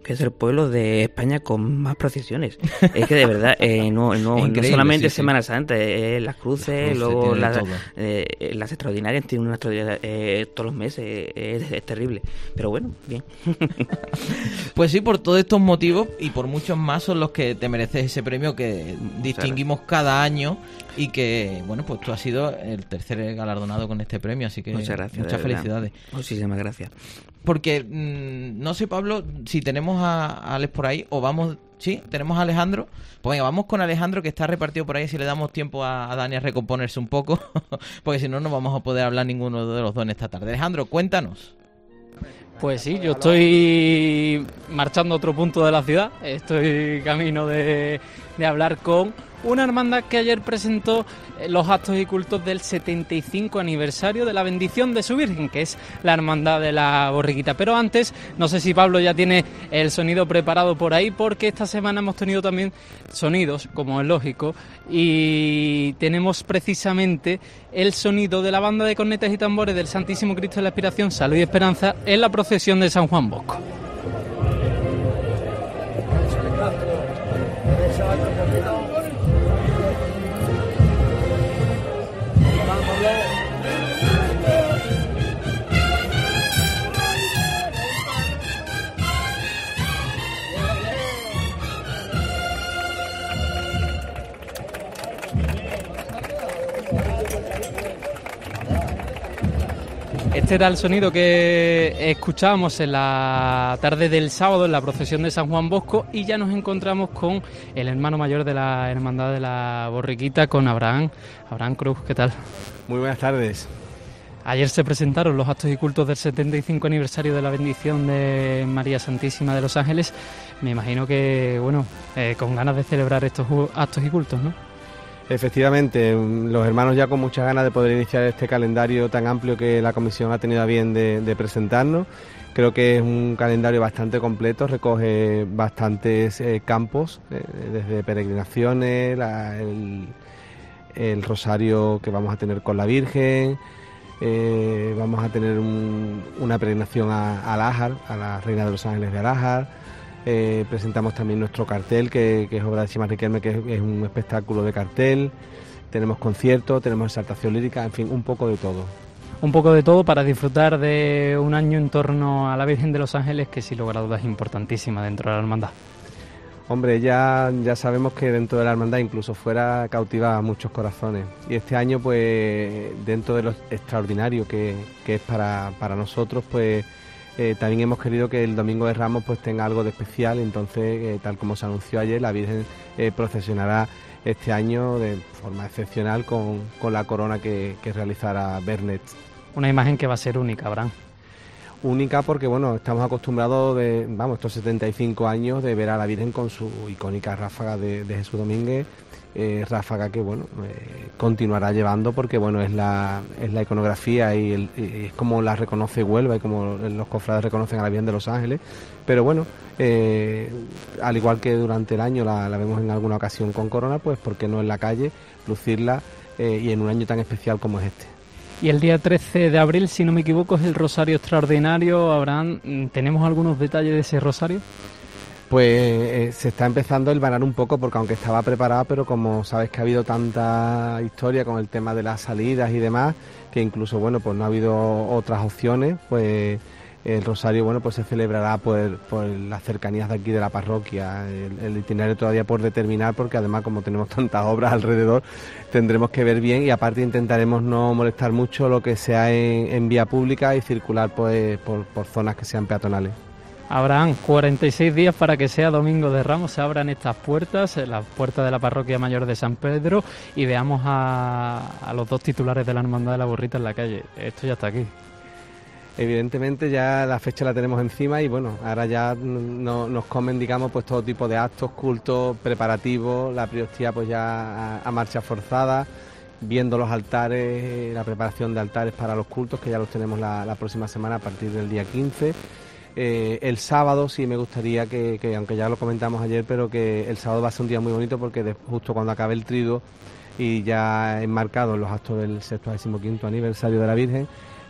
que es el pueblo de España con más procesiones. Es que de verdad, eh, no, no, no solamente sí, Semana sí. Santa, eh, las cruces, las cruces luego las, eh, las extraordinarias tienen una extraordinaria eh, todos los meses, eh, es, es terrible. Pero bueno, bien. Pues sí, por todos estos motivos y por muchos más son los que te mereces ese premio que distinguimos cada año y que, bueno, pues tú has sido el tercer galardonado con este premio, así que muchas gracias, muchas felicidades. Muchísimas gracias. Porque, mmm, no sé, Pablo, si tenemos a, a Alex por ahí o vamos... Sí, tenemos a Alejandro. Pues venga, vamos con Alejandro, que está repartido por ahí, si le damos tiempo a, a Dani a recomponerse un poco, porque si no, no vamos a poder hablar ninguno de los dos en esta tarde. Alejandro, cuéntanos. Pues sí, yo estoy marchando a otro punto de la ciudad, estoy camino de, de hablar con una hermandad que ayer presentó los actos y cultos del setenta y cinco aniversario de la bendición de su Virgen, que es la Hermandad de la Borriquita. Pero antes, no sé si Pablo ya tiene el sonido preparado por ahí, porque esta semana hemos tenido también sonidos, como es lógico, y tenemos precisamente el sonido de la banda de cornetas y tambores del Santísimo Cristo de la Aspiración, Salud y Esperanza, en la procesión de San Juan Bosco. Este era el sonido que escuchábamos en la tarde del sábado en la procesión de San Juan Bosco, y ya nos encontramos con el hermano mayor de la Hermandad de la Borriquita, con Abraham. Abraham Cruz, ¿qué tal? Muy buenas tardes. Ayer se presentaron los actos y cultos del setenta y cinco aniversario de la bendición de María Santísima de los Ángeles. Me imagino que, bueno, eh, con ganas de celebrar estos actos y cultos, ¿no? Efectivamente, los hermanos ya con muchas ganas de poder iniciar este calendario tan amplio que la comisión ha tenido a bien de, de presentarnos. Creo que es un calendario bastante completo, recoge bastantes eh, campos, eh, desde peregrinaciones, la, el, el rosario que vamos a tener con la Virgen, eh, vamos a tener un, una peregrinación a, a Lájar, a la Reina de los Ángeles de Alájar. Eh, presentamos también nuestro cartel, que, que es obra de Chema Riquelme, que es, es un espectáculo de cartel. Tenemos conciertos, tenemos exaltación lírica, en fin, un poco de todo. Un poco de todo para disfrutar de un año en torno a la Virgen de los Ángeles, que sin lugar a dudas es importantísima dentro de la hermandad. Hombre, ya, ya sabemos que dentro de la hermandad, incluso fuera, cautiva a muchos corazones. Y este año, pues, dentro de lo extraordinario que, que es para, para nosotros, pues... Eh, también hemos querido que el Domingo de Ramos pues tenga algo de especial, entonces eh, tal como se anunció ayer, la Virgen eh, procesionará este año de forma excepcional con, con la corona que, que realizará Bernet. Una imagen que va a ser única, Abraham. Única porque bueno, estamos acostumbrados de, vamos, estos setenta y cinco años de ver a la Virgen con su icónica ráfaga de, de Jesús Domínguez. Eh, ráfaga que bueno eh, continuará llevando porque bueno es la es la iconografía y, el, y es como la reconoce Huelva y como los cofrades reconocen a la Virgen de los Ángeles, pero bueno eh, al igual que durante el año la, la vemos en alguna ocasión con corona, pues por qué no en la calle lucirla eh, y en un año tan especial como es este. Y el día trece de abril, si no me equivoco, es el Rosario Extraordinario. Abraham, ¿tenemos algunos detalles de ese rosario? Pues eh, se está empezando a hilvanar un poco, porque aunque estaba preparada, pero como sabes que ha habido tanta historia con el tema de las salidas y demás, que incluso bueno pues no ha habido otras opciones, pues el rosario bueno pues se celebrará por, por las cercanías de aquí de la parroquia. El, el itinerario todavía por determinar, porque además como tenemos tantas obras alrededor, tendremos que ver bien, y aparte intentaremos no molestar mucho lo que sea en, en vía pública y circular pues por, por zonas que sean peatonales. Habrán cuarenta y seis días para que sea Domingo de Ramos, se abran estas puertas, las puertas de la Parroquia Mayor de San Pedro, y veamos a, a los dos titulares de la Hermandad de la Borrita en la calle. Esto ya está aquí. Evidentemente ya la fecha la tenemos encima y bueno, ahora ya no, nos comen, digamos, pues todo tipo de actos, cultos, preparativos, la priostía pues ya a, a marcha forzada, viendo los altares, la preparación de altares para los cultos, que ya los tenemos la, la próxima semana a partir del día quince. Eh, el sábado sí me gustaría que, que, aunque ya lo comentamos ayer, pero que el sábado va a ser un día muy bonito, porque de, justo cuando acabe el triduo y ya enmarcado en los actos del sexagésimo quinto aniversario de la Virgen,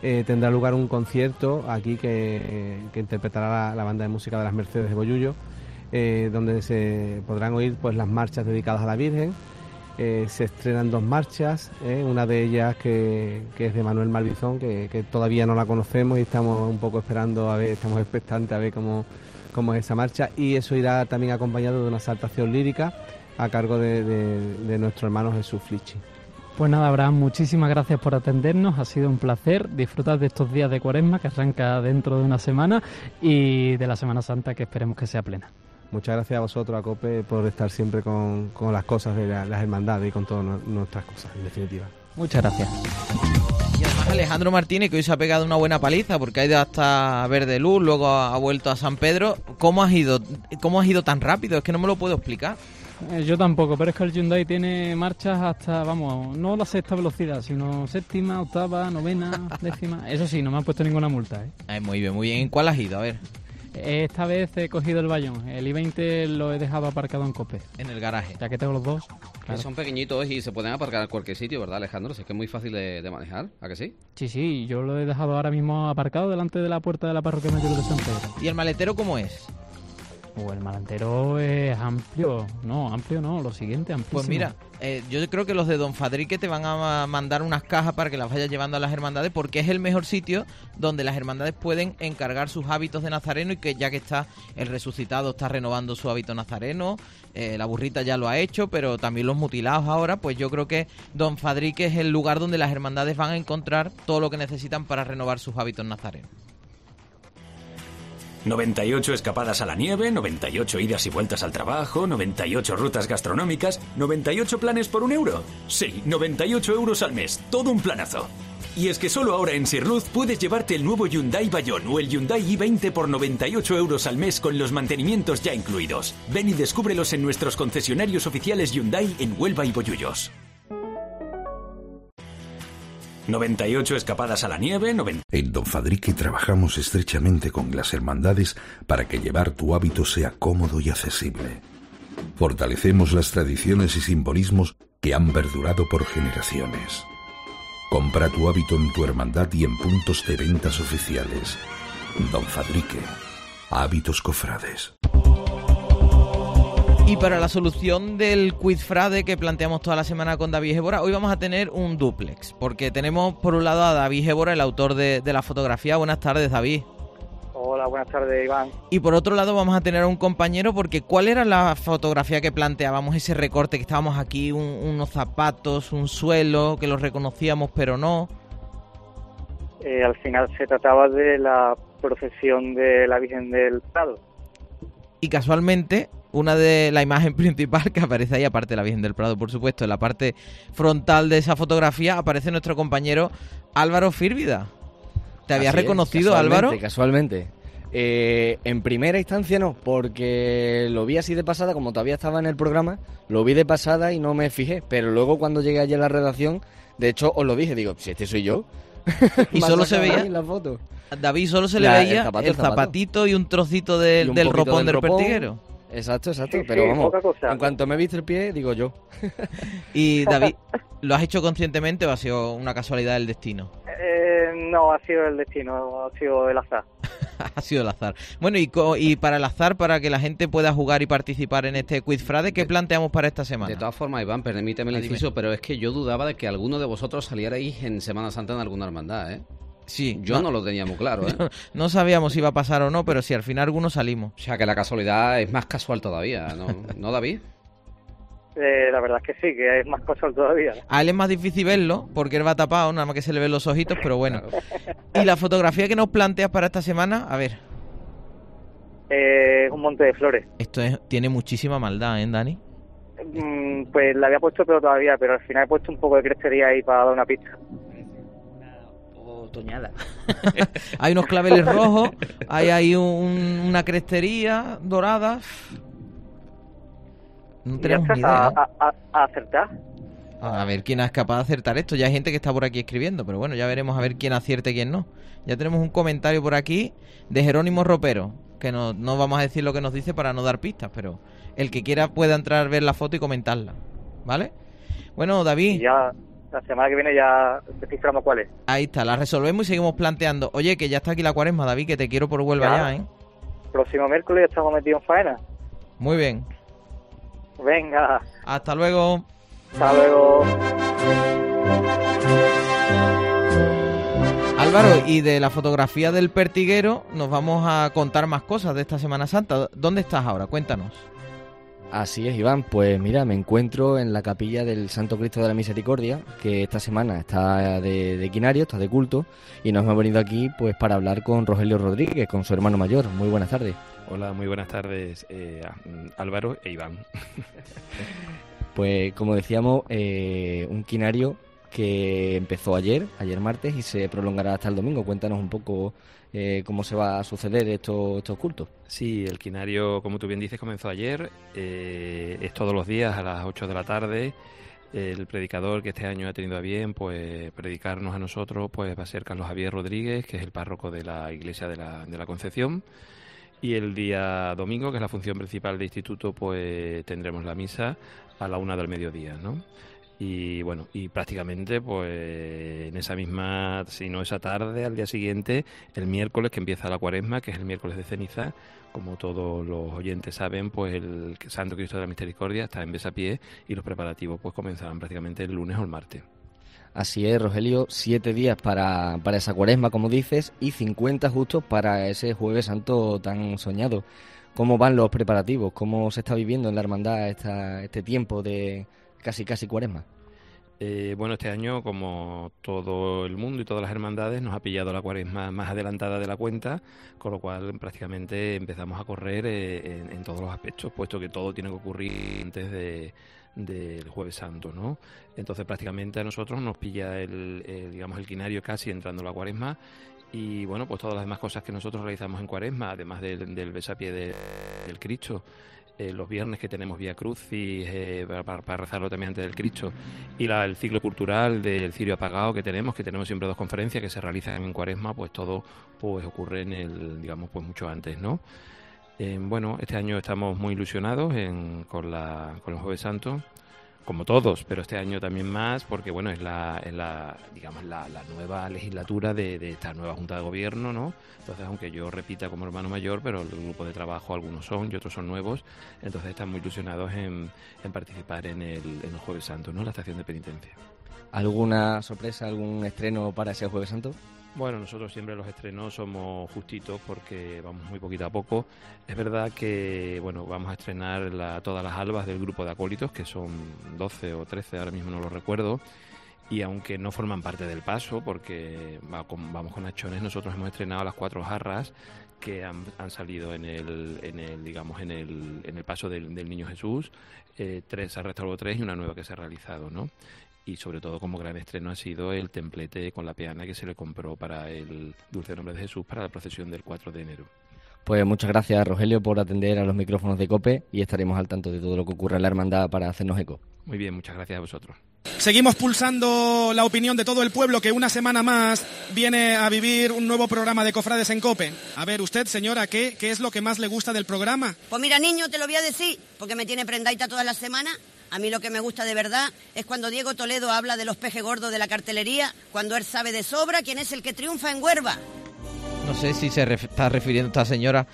eh, tendrá lugar un concierto aquí que, eh, que interpretará la, la banda de música de las Mercedes de Bollullo, eh, donde se podrán oír pues las marchas dedicadas a la Virgen. Eh, se estrenan dos marchas, eh, una de ellas que, que es de Manuel Malvizón, que, que todavía no la conocemos y estamos un poco esperando a ver, estamos expectantes a ver cómo, cómo es esa marcha, y eso irá también acompañado de una exaltación lírica a cargo de, de, de nuestro hermano Jesús Flichi. Pues nada, Abraham, muchísimas gracias por atendernos, ha sido un placer disfrutar de estos días de Cuaresma que arranca dentro de una semana y de la Semana Santa que esperemos que sea plena. Muchas gracias a vosotros, a COPE, por estar siempre con, con las cosas de la, las hermandades y con todas no, nuestras cosas, en definitiva. Muchas gracias. Y además Alejandro Martínez, que hoy se ha pegado una buena paliza, porque ha ido hasta Verde Luz, luego ha, ha vuelto a San Pedro. ¿Cómo has ido? ¿Cómo has ido tan rápido? Es que no me lo puedo explicar. Eh, yo tampoco, pero es que el Hyundai tiene marchas hasta, vamos, no la sexta velocidad, sino séptima, octava, novena, décima. Eso sí, no me han puesto ninguna multa, ¿eh? Ay, muy bien, muy bien. ¿En cuál has ido? A ver. Esta vez he cogido el Bayón, el i veinte lo he dejado aparcado en COPE. En el garaje. Ya que tengo los dos. Que Claro. son pequeñitos y se pueden aparcar en cualquier sitio, ¿verdad, Alejandro? Si es que es muy fácil de, de manejar, ¿a que sí? Sí, sí, yo lo he dejado ahora mismo aparcado delante de la puerta de la parroquia mayor de San Pedro. ¿Y el maletero cómo es? O el maletero es amplio. No, amplio no, lo siguiente, amplísimo. Pues mira, eh, yo creo que los de Don Fadrique te van a mandar unas cajas para que las vayas llevando a las hermandades, porque es el mejor sitio donde las hermandades pueden encargar sus hábitos de nazareno, y que ya que está el resucitado está renovando su hábito nazareno, eh, la burrita ya lo ha hecho, pero también los mutilados ahora, pues yo creo que Don Fadrique es el lugar donde las hermandades van a encontrar todo lo que necesitan para renovar sus hábitos nazarenos. noventa y ocho escapadas a la nieve, noventa y ocho idas y vueltas al trabajo, noventa y ocho rutas gastronómicas, noventa y ocho planes por un euro. Sí, noventa y ocho euros al mes, todo un planazo. Y es que solo ahora en Sirluz puedes llevarte el nuevo Hyundai Bayón o el Hyundai i veinte por noventa y ocho euros al mes con los mantenimientos ya incluidos. Ven y descúbrelos en nuestros concesionarios oficiales Hyundai en Huelva y Bollullos. noventa y ocho escapadas a la nieve, noventa... En Don Fadrique trabajamos estrechamente con las hermandades para que llevar tu hábito sea cómodo y accesible. Fortalecemos las tradiciones y simbolismos que han perdurado por generaciones. Compra tu hábito en tu hermandad y en puntos de ventas oficiales. Don Fadrique, hábitos cofrades. Y para la solución del quizfrade que planteamos toda la semana con David Évora, hoy vamos a tener un dúplex, porque tenemos por un lado a David Évora, el autor de, de la fotografía. Buenas tardes, David. Hola, buenas tardes, Iván. Y por otro lado vamos a tener a un compañero, porque ¿cuál era la fotografía que planteábamos? Ese recorte que estábamos aquí, un, unos zapatos, un suelo, que los reconocíamos pero no. Eh, al final se trataba de la procesión de la Virgen del Prado. Y casualmente, una de la imagen principal que aparece ahí, aparte de la Virgen del Prado, por supuesto, en la parte frontal de esa fotografía, aparece nuestro compañero Álvaro Fírvida. ¿Te habías Así reconocido, es, Álvaro? Casualmente. Eh, en primera instancia no, porque lo vi así de pasada, como todavía estaba en el programa, lo vi de pasada y no me fijé. Pero luego cuando llegué allí a la redacción, de hecho os lo dije, digo, si este soy yo. Y solo se veía la foto. David solo se La- le el veía el, zapato, el zapato. zapatito y un trocito del, Y un del poquito ropón del, del ropón. pertiguero. Exacto, exacto, Sí, pero sí, vamos, poca cosa. en cuanto me he visto el pie, digo yo. Y David, ¿lo has hecho conscientemente o ha sido una casualidad del destino? Eh, no, ha sido el destino, ha sido el azar. Ha sido el azar. Bueno, y, co- y para el azar, para que la gente pueda jugar y participar en este quizfrade, ¿qué planteamos para esta semana? De todas formas, Iván, permíteme el Ah, dime. inciso, pero es que yo dudaba de que alguno de vosotros salierais en Semana Santa en alguna hermandad, ¿eh? Sí. Yo no- no lo tenía muy claro, ¿eh? No sabíamos si iba a pasar o no, pero si al final algunos salimos. O sea, que la casualidad es más casual todavía, ¿no, ¿No David? Eh, la verdad es que sí, que es más casual todavía. A él es más difícil verlo porque él va tapado, nada más que se le ven los ojitos, pero bueno. Y la fotografía que nos planteas para esta semana, a ver, Eh, un monte de flores. esto es- tiene muchísima maldad, ¿eh, Dani? Mm, pues la había puesto pero todavía, pero al final he puesto un poco de crestería ahí para dar una pista. Otoñada. Hay unos claveles rojos, hay ahí un- una crestería dorada. No Y ya tenemos está, ni idea. ¿eh? a, a- a acertar. A ver quién es capaz de acertar esto. Ya hay gente que está por aquí escribiendo, pero bueno, ya veremos a ver quién acierte y quién no. Ya tenemos un comentario por aquí de Jerónimo Ropero, que no, no vamos a decir lo que nos dice para no dar pistas, pero el que quiera pueda entrar a ver la foto y comentarla, ¿vale? Bueno, David, Ya, la semana que viene ya desciframos cuál es. Ahí está, la resolvemos y seguimos planteando. Oye, que ya está aquí la cuaresma, David, que te quiero por Huelva Ya. ya, ¿eh? Próximo miércoles ya estamos metidos en faena. Muy bien. Venga. Hasta luego. Hasta luego. Álvaro, y de la fotografía del pertiguero nos vamos a contar más cosas de esta Semana Santa. ¿Dónde estás ahora? Cuéntanos. Así es, Iván. Pues mira, me encuentro en la capilla del Santo Cristo de la Misericordia, que esta semana está de, de quinario, está de culto, y nos hemos venido aquí pues para hablar con Rogelio Rodríguez, con su hermano mayor. Muy buenas tardes. Hola, muy buenas tardes, eh, Álvaro e Iván. Pues como decíamos, eh, un quinario que empezó ayer, ayer martes, y se prolongará hasta el domingo. Cuéntanos un poco eh, cómo se va a suceder estos, estos cultos. Sí, el quinario, como tú bien dices, comenzó ayer, eh, es todos los días a las ocho de la tarde. El predicador que este año ha tenido a bien pues predicarnos a nosotros pues va a ser Carlos Javier Rodríguez, que es el párroco de la Iglesia de la, de la Concepción. Y el día domingo, que es la función principal del instituto, pues tendremos la misa a la una del mediodía, ¿no? Y bueno, y prácticamente pues en esa misma, si no esa tarde, al día siguiente, el miércoles que empieza la cuaresma, que es el miércoles de ceniza, como todos los oyentes saben, pues el Santo Cristo de la Misericordia está en besapié y los preparativos pues comenzarán prácticamente el lunes o el martes. Así es, Rogelio, siete días para, para esa cuaresma, como dices, y cincuenta justos para ese Jueves Santo tan soñado. ¿Cómo van los preparativos? ¿Cómo se está viviendo en la hermandad esta, este tiempo de casi casi cuaresma? Eh, bueno, este año, como todo el mundo y todas las hermandades, nos ha pillado la cuaresma más adelantada de la cuenta, con lo cual prácticamente empezamos a correr eh, en, en todos los aspectos, puesto que todo tiene que ocurrir antes de... del Jueves Santo, ¿no? Entonces prácticamente a nosotros nos pilla el, el digamos el quinario casi entrando la cuaresma y bueno, pues todas las demás cosas que nosotros realizamos en cuaresma, además del, del besapié de, del Cristo, eh, los viernes que tenemos Vía Crucis eh, para, para rezarlo también antes del Cristo, y la, el ciclo cultural del Cirio Apagado que tenemos, que tenemos siempre dos conferencias que se realizan en cuaresma, pues todo pues ocurre en el, digamos, pues mucho antes, ¿no? Eh, bueno, este año estamos muy ilusionados en, con, la, con el Jueves Santo, como todos, pero este año también más, porque bueno, es la, es la digamos la, la nueva legislatura de, de esta nueva Junta de Gobierno, ¿no? Entonces, aunque yo repita como hermano mayor, pero el grupo de trabajo algunos son y otros son nuevos, entonces están muy ilusionados en, en participar en el, en el Jueves Santo, ¿no? La estación de penitencia. ¿Alguna sorpresa, algún estreno para ese Jueves Santo? Bueno, nosotros siempre los estrenos somos justitos porque vamos muy poquito a poco. Es verdad que bueno, vamos a estrenar la, todas las albas del grupo de acólitos, que son doce o trece, ahora mismo no lo recuerdo, y aunque no forman parte del paso, porque va con, vamos con Achones, nosotros hemos estrenado las cuatro jarras que han, han salido en el, en el, digamos, en el, en el paso del, del Niño Jesús, eh, tres, se ha restaurado tres y una nueva que se ha realizado, ¿no? Y sobre todo como gran estreno ha sido el templete con la peana que se le compró para el Dulce Nombre de Jesús para la procesión del cuatro de enero. Pues muchas gracias, Rogelio, por atender a los micrófonos de COPE y estaremos al tanto de todo lo que ocurra en la hermandad para hacernos eco. Muy bien, muchas gracias a vosotros. Seguimos pulsando la opinión de todo el pueblo que una semana más viene a vivir un nuevo programa de Cofrades en COPE. A ver, usted, señora, ¿qué, qué es lo que más le gusta del programa? Pues mira, niño, te lo voy a decir, porque me tiene prendaita todas las semanas. A mí lo que me gusta de verdad es cuando Diego Toledo habla de los pejes gordos de la cartelería, cuando él sabe de sobra quién es el que triunfa en Huelva. No sé si se ref- está refiriendo esta señora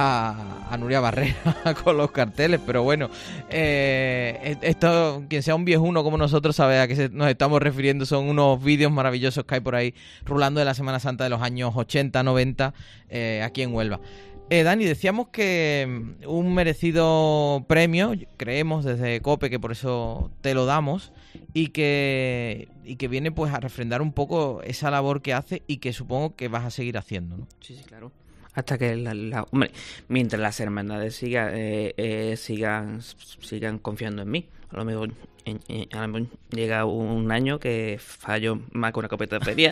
a, a Nuria Barrera con los carteles, pero bueno, eh, esto, quien sea un viejuno como nosotros sabe a qué se, nos estamos refiriendo. Son unos vídeos maravillosos que hay por ahí rulando de la Semana Santa de los años ochenta, noventa, eh, aquí en Huelva. Eh, Dani, decíamos que un merecido premio, creemos desde COPE que por eso te lo damos, y que y que viene pues a refrendar un poco esa labor que hace y que supongo que vas a seguir haciendo, ¿no? Sí, sí, claro. Hasta que la, la, hombre, mientras las hermandades sigan eh, eh, sigan sigan confiando en mí. A lo mejor, en, en, a lo mejor llega un año que fallo más con una copeta de feria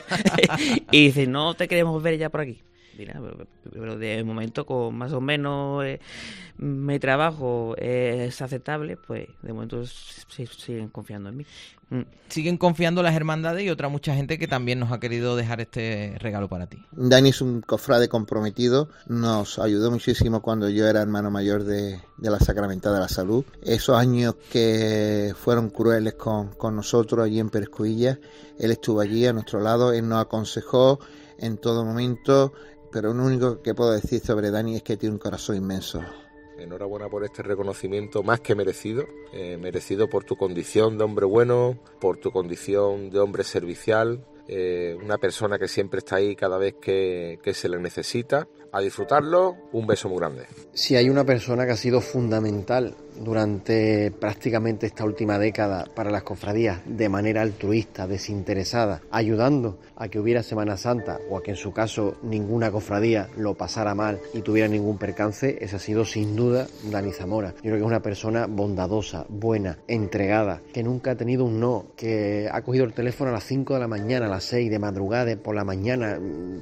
y dice, no te queremos ver ya por aquí. Mira, pero, pero de momento, con más o menos eh, mi trabajo es aceptable, pues de momento sí, siguen confiando en mí. Siguen confiando las hermandades y otra mucha gente que también nos ha querido dejar este regalo para ti. Dani es un cofrade comprometido, nos ayudó muchísimo cuando yo era hermano mayor de, de la Sacramental de la Salud. Esos años que fueron crueles con, con nosotros allí en Perescuilla, él estuvo allí a nuestro lado, él nos aconsejó en todo momento, pero lo único que puedo decir sobre Dani es que tiene un corazón inmenso. Enhorabuena por este reconocimiento más que merecido, eh, merecido por tu condición de hombre bueno, por tu condición de hombre servicial, eh, una persona que siempre está ahí cada vez que, que se le necesita. A disfrutarlo, un beso muy grande. Si hay una persona que ha sido fundamental durante prácticamente esta última década para las cofradías de manera altruista, desinteresada, ayudando a que hubiera Semana Santa o a que en su caso ninguna cofradía lo pasara mal y tuviera ningún percance, ese ha sido sin duda Dani Zamora. Yo creo que es una persona bondadosa, buena, entregada, que nunca ha tenido un no, que ha cogido el teléfono a las cinco de la mañana, a las seis de madrugada, por la mañana,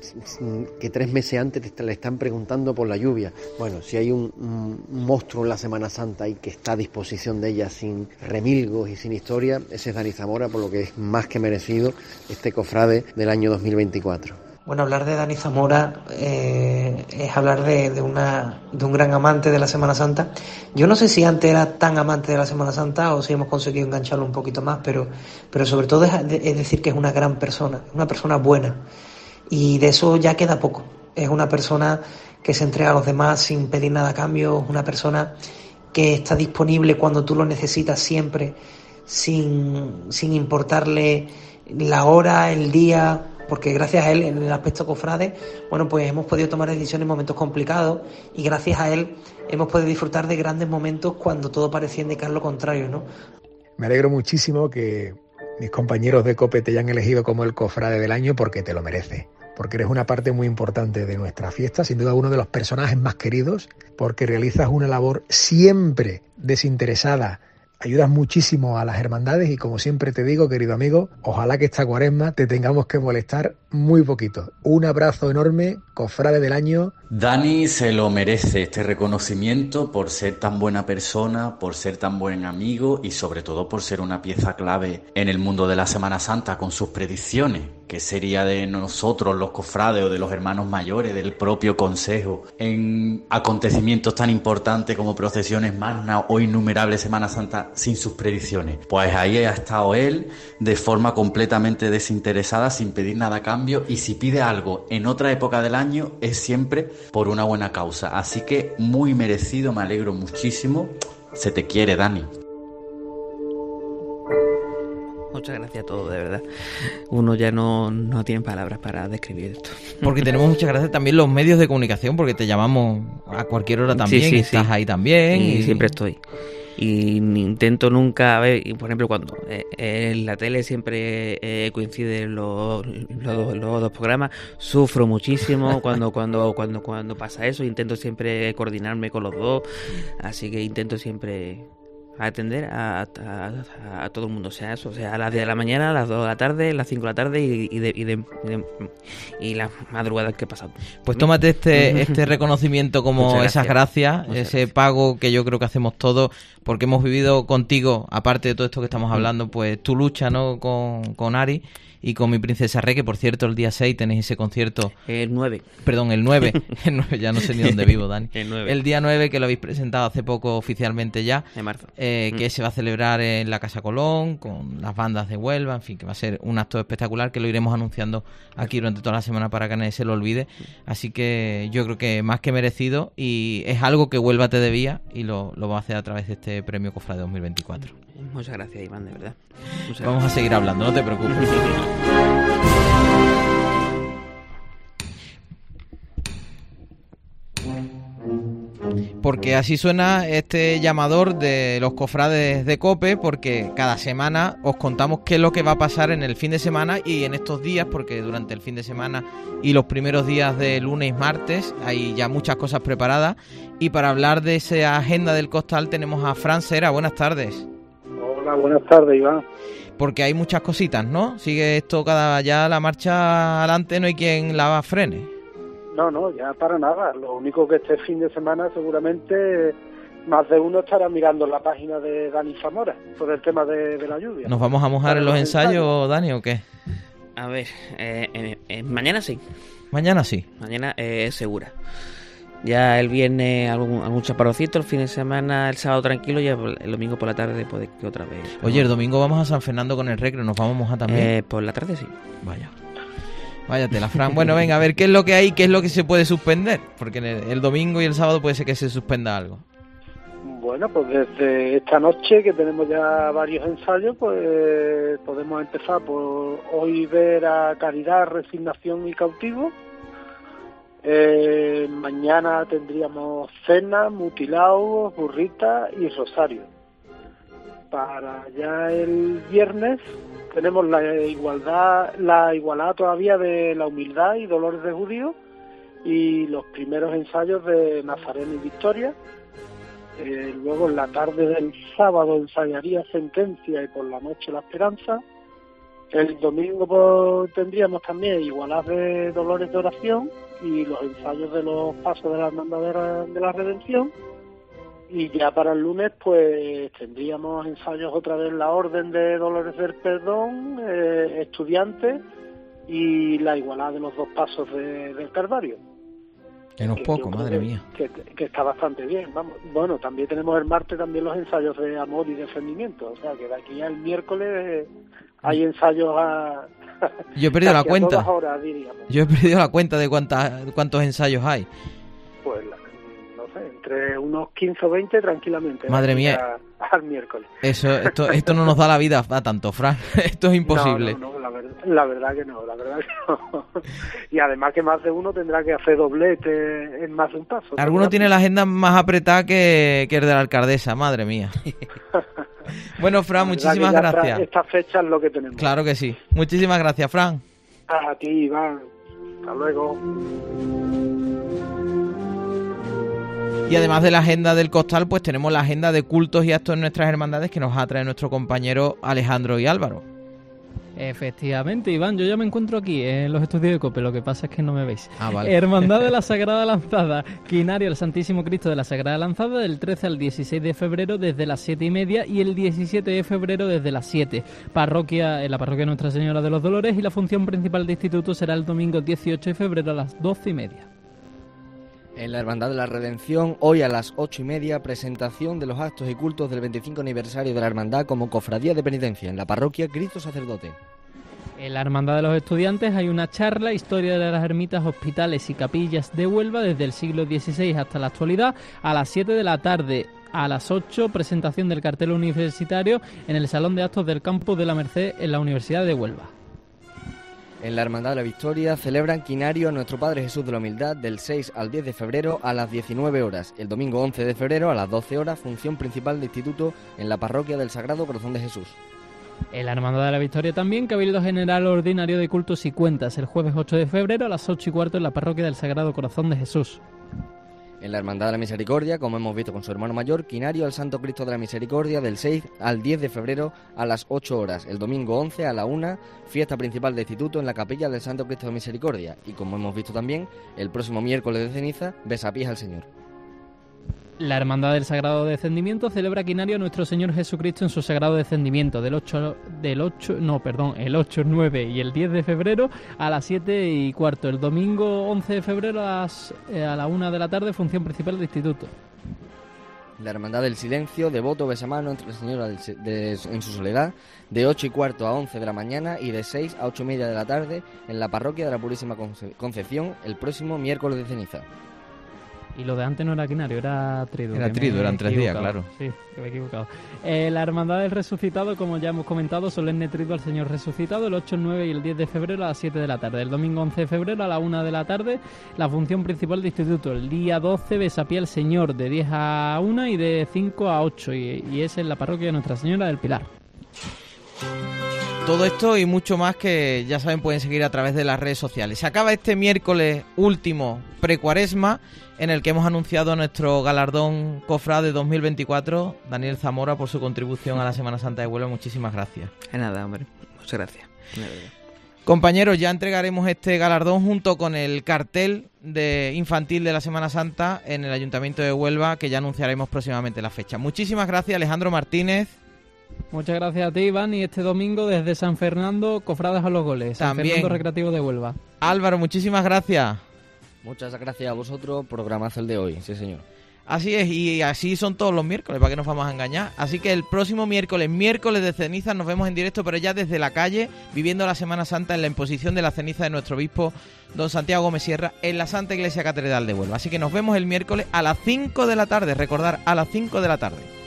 que tres meses antes le están preguntando por la lluvia. Bueno, si hay un, un monstruo en la Semana Santa y que está a disposición de ella sin remilgos y sin historia, ese es Dani Zamora, por lo que es más que merecido este cofrade del año dos mil veinticuatro. Bueno, hablar de Dani Zamora eh, es hablar de, de, una, de un gran amante de la Semana Santa. Yo no sé si antes era tan amante de la Semana Santa o si hemos conseguido engancharlo un poquito más, pero, pero sobre todo es, es decir que es una gran persona, una persona buena, y de eso ya queda poco. Es una persona que se entrega a los demás sin pedir nada a cambio, una persona que está disponible cuando tú lo necesitas siempre, sin, sin importarle la hora, el día, porque gracias a él, en el aspecto cofrade, bueno, pues hemos podido tomar decisiones en momentos complicados y gracias a él hemos podido disfrutar de grandes momentos cuando todo parecía indicar lo contrario, ¿no? Me alegro muchísimo que mis compañeros de COPE te hayan elegido como el cofrade del año porque te lo merece. Porque eres una parte muy importante de nuestra fiesta, sin duda uno de los personajes más queridos, porque realizas una labor siempre desinteresada, ayudas muchísimo a las hermandades y como siempre te digo, querido amigo, ojalá que esta cuaresma te tengamos que molestar muy poquito. Un abrazo enorme, cofrade del año. Dani se lo merece este reconocimiento por ser tan buena persona, por ser tan buen amigo y sobre todo por ser una pieza clave en el mundo de la Semana Santa con sus predicciones. ¿Qué sería de nosotros los cofrades o de los hermanos mayores, del propio consejo, en acontecimientos tan importantes como procesiones magnas o innumerables Semana Santa sin sus predicciones? Pues ahí ha estado él de forma completamente desinteresada, sin pedir nada a cambio, y si pide algo en otra época del año es siempre por una buena causa. Así que muy merecido, me alegro muchísimo. Se te quiere, Dani. Muchas gracias a todos, de verdad. Uno ya no, no tiene palabras para describir esto. Porque tenemos muchas gracias también los medios de comunicación, porque te llamamos a cualquier hora también, sí, sí, y estás sí. ahí también. Y, y siempre estoy. Y intento nunca, a ver, por ejemplo, cuando eh, en la tele siempre eh, coinciden los, los, los dos programas, sufro muchísimo cuando cuando cuando cuando pasa eso. Intento siempre coordinarme con los dos, así que intento siempre atender a, a, a todo el mundo, o sea eso, o sea a las diez de la mañana, a las dos de la tarde, a las cinco de la tarde y, y, de, y, de, de, y las madrugadas que he pasado. Pues tómate este este reconocimiento como Muchas esas gracias, Muchas ese gracias. pago que yo creo que hacemos todos, porque hemos vivido contigo, aparte de todo esto que estamos hablando, pues tu lucha, ¿no?, con, con Ari y con mi Princesa Re, que por cierto el día seis tenéis ese concierto. El nueve. Perdón, el nueve. El nueve, ya no sé ni dónde vivo, Dani. El nueve. El día nueve, que lo habéis presentado hace poco oficialmente ya. En marzo. Eh, Mm. que se va a celebrar en la Casa Colón, con las bandas de Huelva, en fin, que va a ser un acto espectacular que lo iremos anunciando aquí durante toda la semana para que nadie se lo olvide. Así que yo creo que más que merecido, y es algo que Huelva te debía, y lo, lo va a hacer a través de este premio Cofrade dos mil veinticuatro. Muchas gracias, Iván, de verdad. Muchas Vamos gracias. a seguir hablando, no te preocupes. Porque así suena este llamador de los cofrades de COPE, porque cada semana os contamos qué es lo que va a pasar en el fin de semana y en estos días, porque durante el fin de semana y los primeros días de lunes y martes hay ya muchas cosas preparadas. Y para hablar de esa agenda del costal tenemos a Fran Cera. Buenas tardes. Hola, buenas tardes, Iván. Porque hay muchas cositas, ¿no? Sigue esto cada ya la marcha adelante, no hay quien la frene. No, no, ya para nada. Lo único que este fin de semana seguramente más de uno estará mirando la página de Dani Zamora por el tema de, de la lluvia. ¿Nos vamos a mojar en los ensayos, Dani, o qué? A ver, eh, eh, eh, mañana sí. Mañana sí. Mañana eh, es segura. Ya el viernes algún, algún chaparrocito, el fin de semana, el sábado tranquilo, y el domingo por la tarde puede que otra vez. Oye, el domingo vamos a San Fernando con el Recreo, ¿nos vamos a mojar también? Eh, por la tarde sí. Vaya. Váyatela, Fran. Bueno, venga, a ver, ¿qué es lo que hay, qué es lo que se puede suspender? Porque el, el domingo y el sábado puede ser que se suspenda algo. Bueno, pues desde esta noche, que tenemos ya varios ensayos, pues podemos empezar por hoy ver a Caridad, Resignación y Cautivo. Eh, mañana tendríamos cena, mutilados, burrita y rosario. Para ya el viernes tenemos la igualdad, la igualdad todavía de la humildad y dolores de judío, y los primeros ensayos de Nazareno y Victoria. Eh, luego en la tarde del sábado ensayaría Sentencia y por la noche La Esperanza. El domingo pues, tendríamos también igualdad de dolores de oración y los ensayos de los pasos de la Hermandad de la, de la Redención. Y ya para el lunes pues tendríamos ensayos otra vez la Orden de Dolores del Perdón, eh, Estudiantes y la igualdad de los dos pasos de, del Calvario. Que no es poco, madre que, mía. Que, que está bastante bien, vamos. Bueno, también tenemos el martes también los ensayos de amor y defendimiento, o sea que de aquí al miércoles eh, hay ensayos a... Yo he perdido la cuenta. A todas horas, diríamos. Yo he perdido la cuenta de cuántas, cuántos ensayos hay. Pues no sé, entre unos quince o veinte tranquilamente. Madre mía. A, al miércoles. Eso, esto, esto no nos da la vida a tanto, Fran. Esto es imposible. No, no, no, la, verdad, la verdad que no, la verdad que no. Y además que más de uno tendrá que hacer doblete en más de un paso. Alguno tiene la agenda más apretada que, que el de la alcaldesa, madre mía. Bueno, Fran, muchísimas gracias. Esta fecha es lo que tenemos. Claro que sí. Muchísimas gracias, Fran. A ti, Iván. Hasta luego. Y además de la agenda del costal, pues tenemos la agenda de cultos y actos en nuestras hermandades que nos va a traer nuestro compañero Alejandro y Álvaro. Efectivamente, Iván, yo ya me encuentro aquí en los estudios de COPE, lo que pasa es que no me veis. Ah, vale. Hermandad de la Sagrada Lanzada, Quinario el Santísimo Cristo de la Sagrada Lanzada, del trece al dieciséis de febrero desde las siete y media y el diecisiete de febrero desde las siete. Parroquia, en la parroquia Nuestra Señora de los Dolores, y la función principal de instituto será el domingo dieciocho de febrero a las doce y media. En la Hermandad de la Redención, hoy a las ocho y media, presentación de los actos y cultos del veinticinco aniversario de la Hermandad como Cofradía de Penitencia en la parroquia Cristo Sacerdote. En la Hermandad de los Estudiantes hay una charla, historia de las ermitas, hospitales y capillas de Huelva desde el siglo dieciséis hasta la actualidad, a las siete de la tarde. A las ocho, presentación del cartel universitario en el Salón de Actos del Campo de la Merced en la Universidad de Huelva. En la Hermandad de la Victoria celebran Quinario a Nuestro Padre Jesús de la Humildad del seis al diez de febrero a las diecinueve horas. El domingo once de febrero a las doce horas, función principal de instituto en la parroquia del Sagrado Corazón de Jesús. En la Hermandad de la Victoria también, Cabildo General Ordinario de Cultos y Cuentas, el jueves ocho de febrero a las ocho y cuarto en la parroquia del Sagrado Corazón de Jesús. En la Hermandad de la Misericordia, como hemos visto con su hermano mayor, Quinario al Santo Cristo de la Misericordia del seis al diez de febrero a las ocho horas. El domingo once a la una, fiesta principal de instituto en la capilla del Santo Cristo de la Misericordia. Y como hemos visto también, el próximo miércoles de ceniza, besapiés al Señor. La Hermandad del Sagrado Descendimiento celebra Quinario a Nuestro Señor Jesucristo en su Sagrado Descendimiento del ocho, del ocho, no, perdón, el ocho, nueve y el diez de febrero a las siete y cuarto. El domingo once de febrero a, las, eh, a la una de la tarde, función principal de instituto. La Hermandad del Silencio, devoto besamano entre la Señora de, de, en su soledad, de ocho y cuarto a once de la mañana y de seis a ocho y media de la tarde en la parroquia de la Purísima Concepción el próximo miércoles de ceniza. Y lo de antes no era Quinario, era Triduo. Era Triduo, eran tres días, claro. Sí, que me he equivocado. Eh, la Hermandad del Resucitado, como ya hemos comentado, solemne Triduo al Señor Resucitado, el ocho, el nueve y el diez de febrero a las siete de la tarde. El domingo once de febrero a la una de la tarde, la función principal de instituto. El día doce, besapié al Señor, de diez a una y de cinco a ocho. Y, y es en la parroquia de Nuestra Señora del Pilar. Todo esto y mucho más que ya saben pueden seguir a través de las redes sociales. Se acaba este miércoles último precuaresma en el que hemos anunciado nuestro galardón Cofrade dos mil veinticuatro. Daniel Zamora, por su contribución a la Semana Santa de Huelva, muchísimas gracias. De nada, hombre, muchas gracias. Compañeros, ya entregaremos este galardón junto con el cartel de infantil de la Semana Santa en el Ayuntamiento de Huelva, que ya anunciaremos próximamente la fecha. Muchísimas gracias, Alejandro Martínez. Muchas gracias a ti, Iván, y este domingo desde San Fernando, Cofrades a los Goles, San También. Fernando Recreativo de Huelva. Álvaro, muchísimas gracias. Muchas gracias a vosotros, programazo el de hoy, sí señor. Así es, y así son todos los miércoles, ¿para qué nos vamos a engañar? Así que el próximo miércoles, miércoles de cenizas, nos vemos en directo, pero ya desde la calle, viviendo la Semana Santa en la imposición de la ceniza de nuestro obispo, don Santiago Gómez Sierra, en la Santa Iglesia Catedral de Huelva. Así que nos vemos el miércoles a las cinco de la tarde, recordar, a las cinco de la tarde.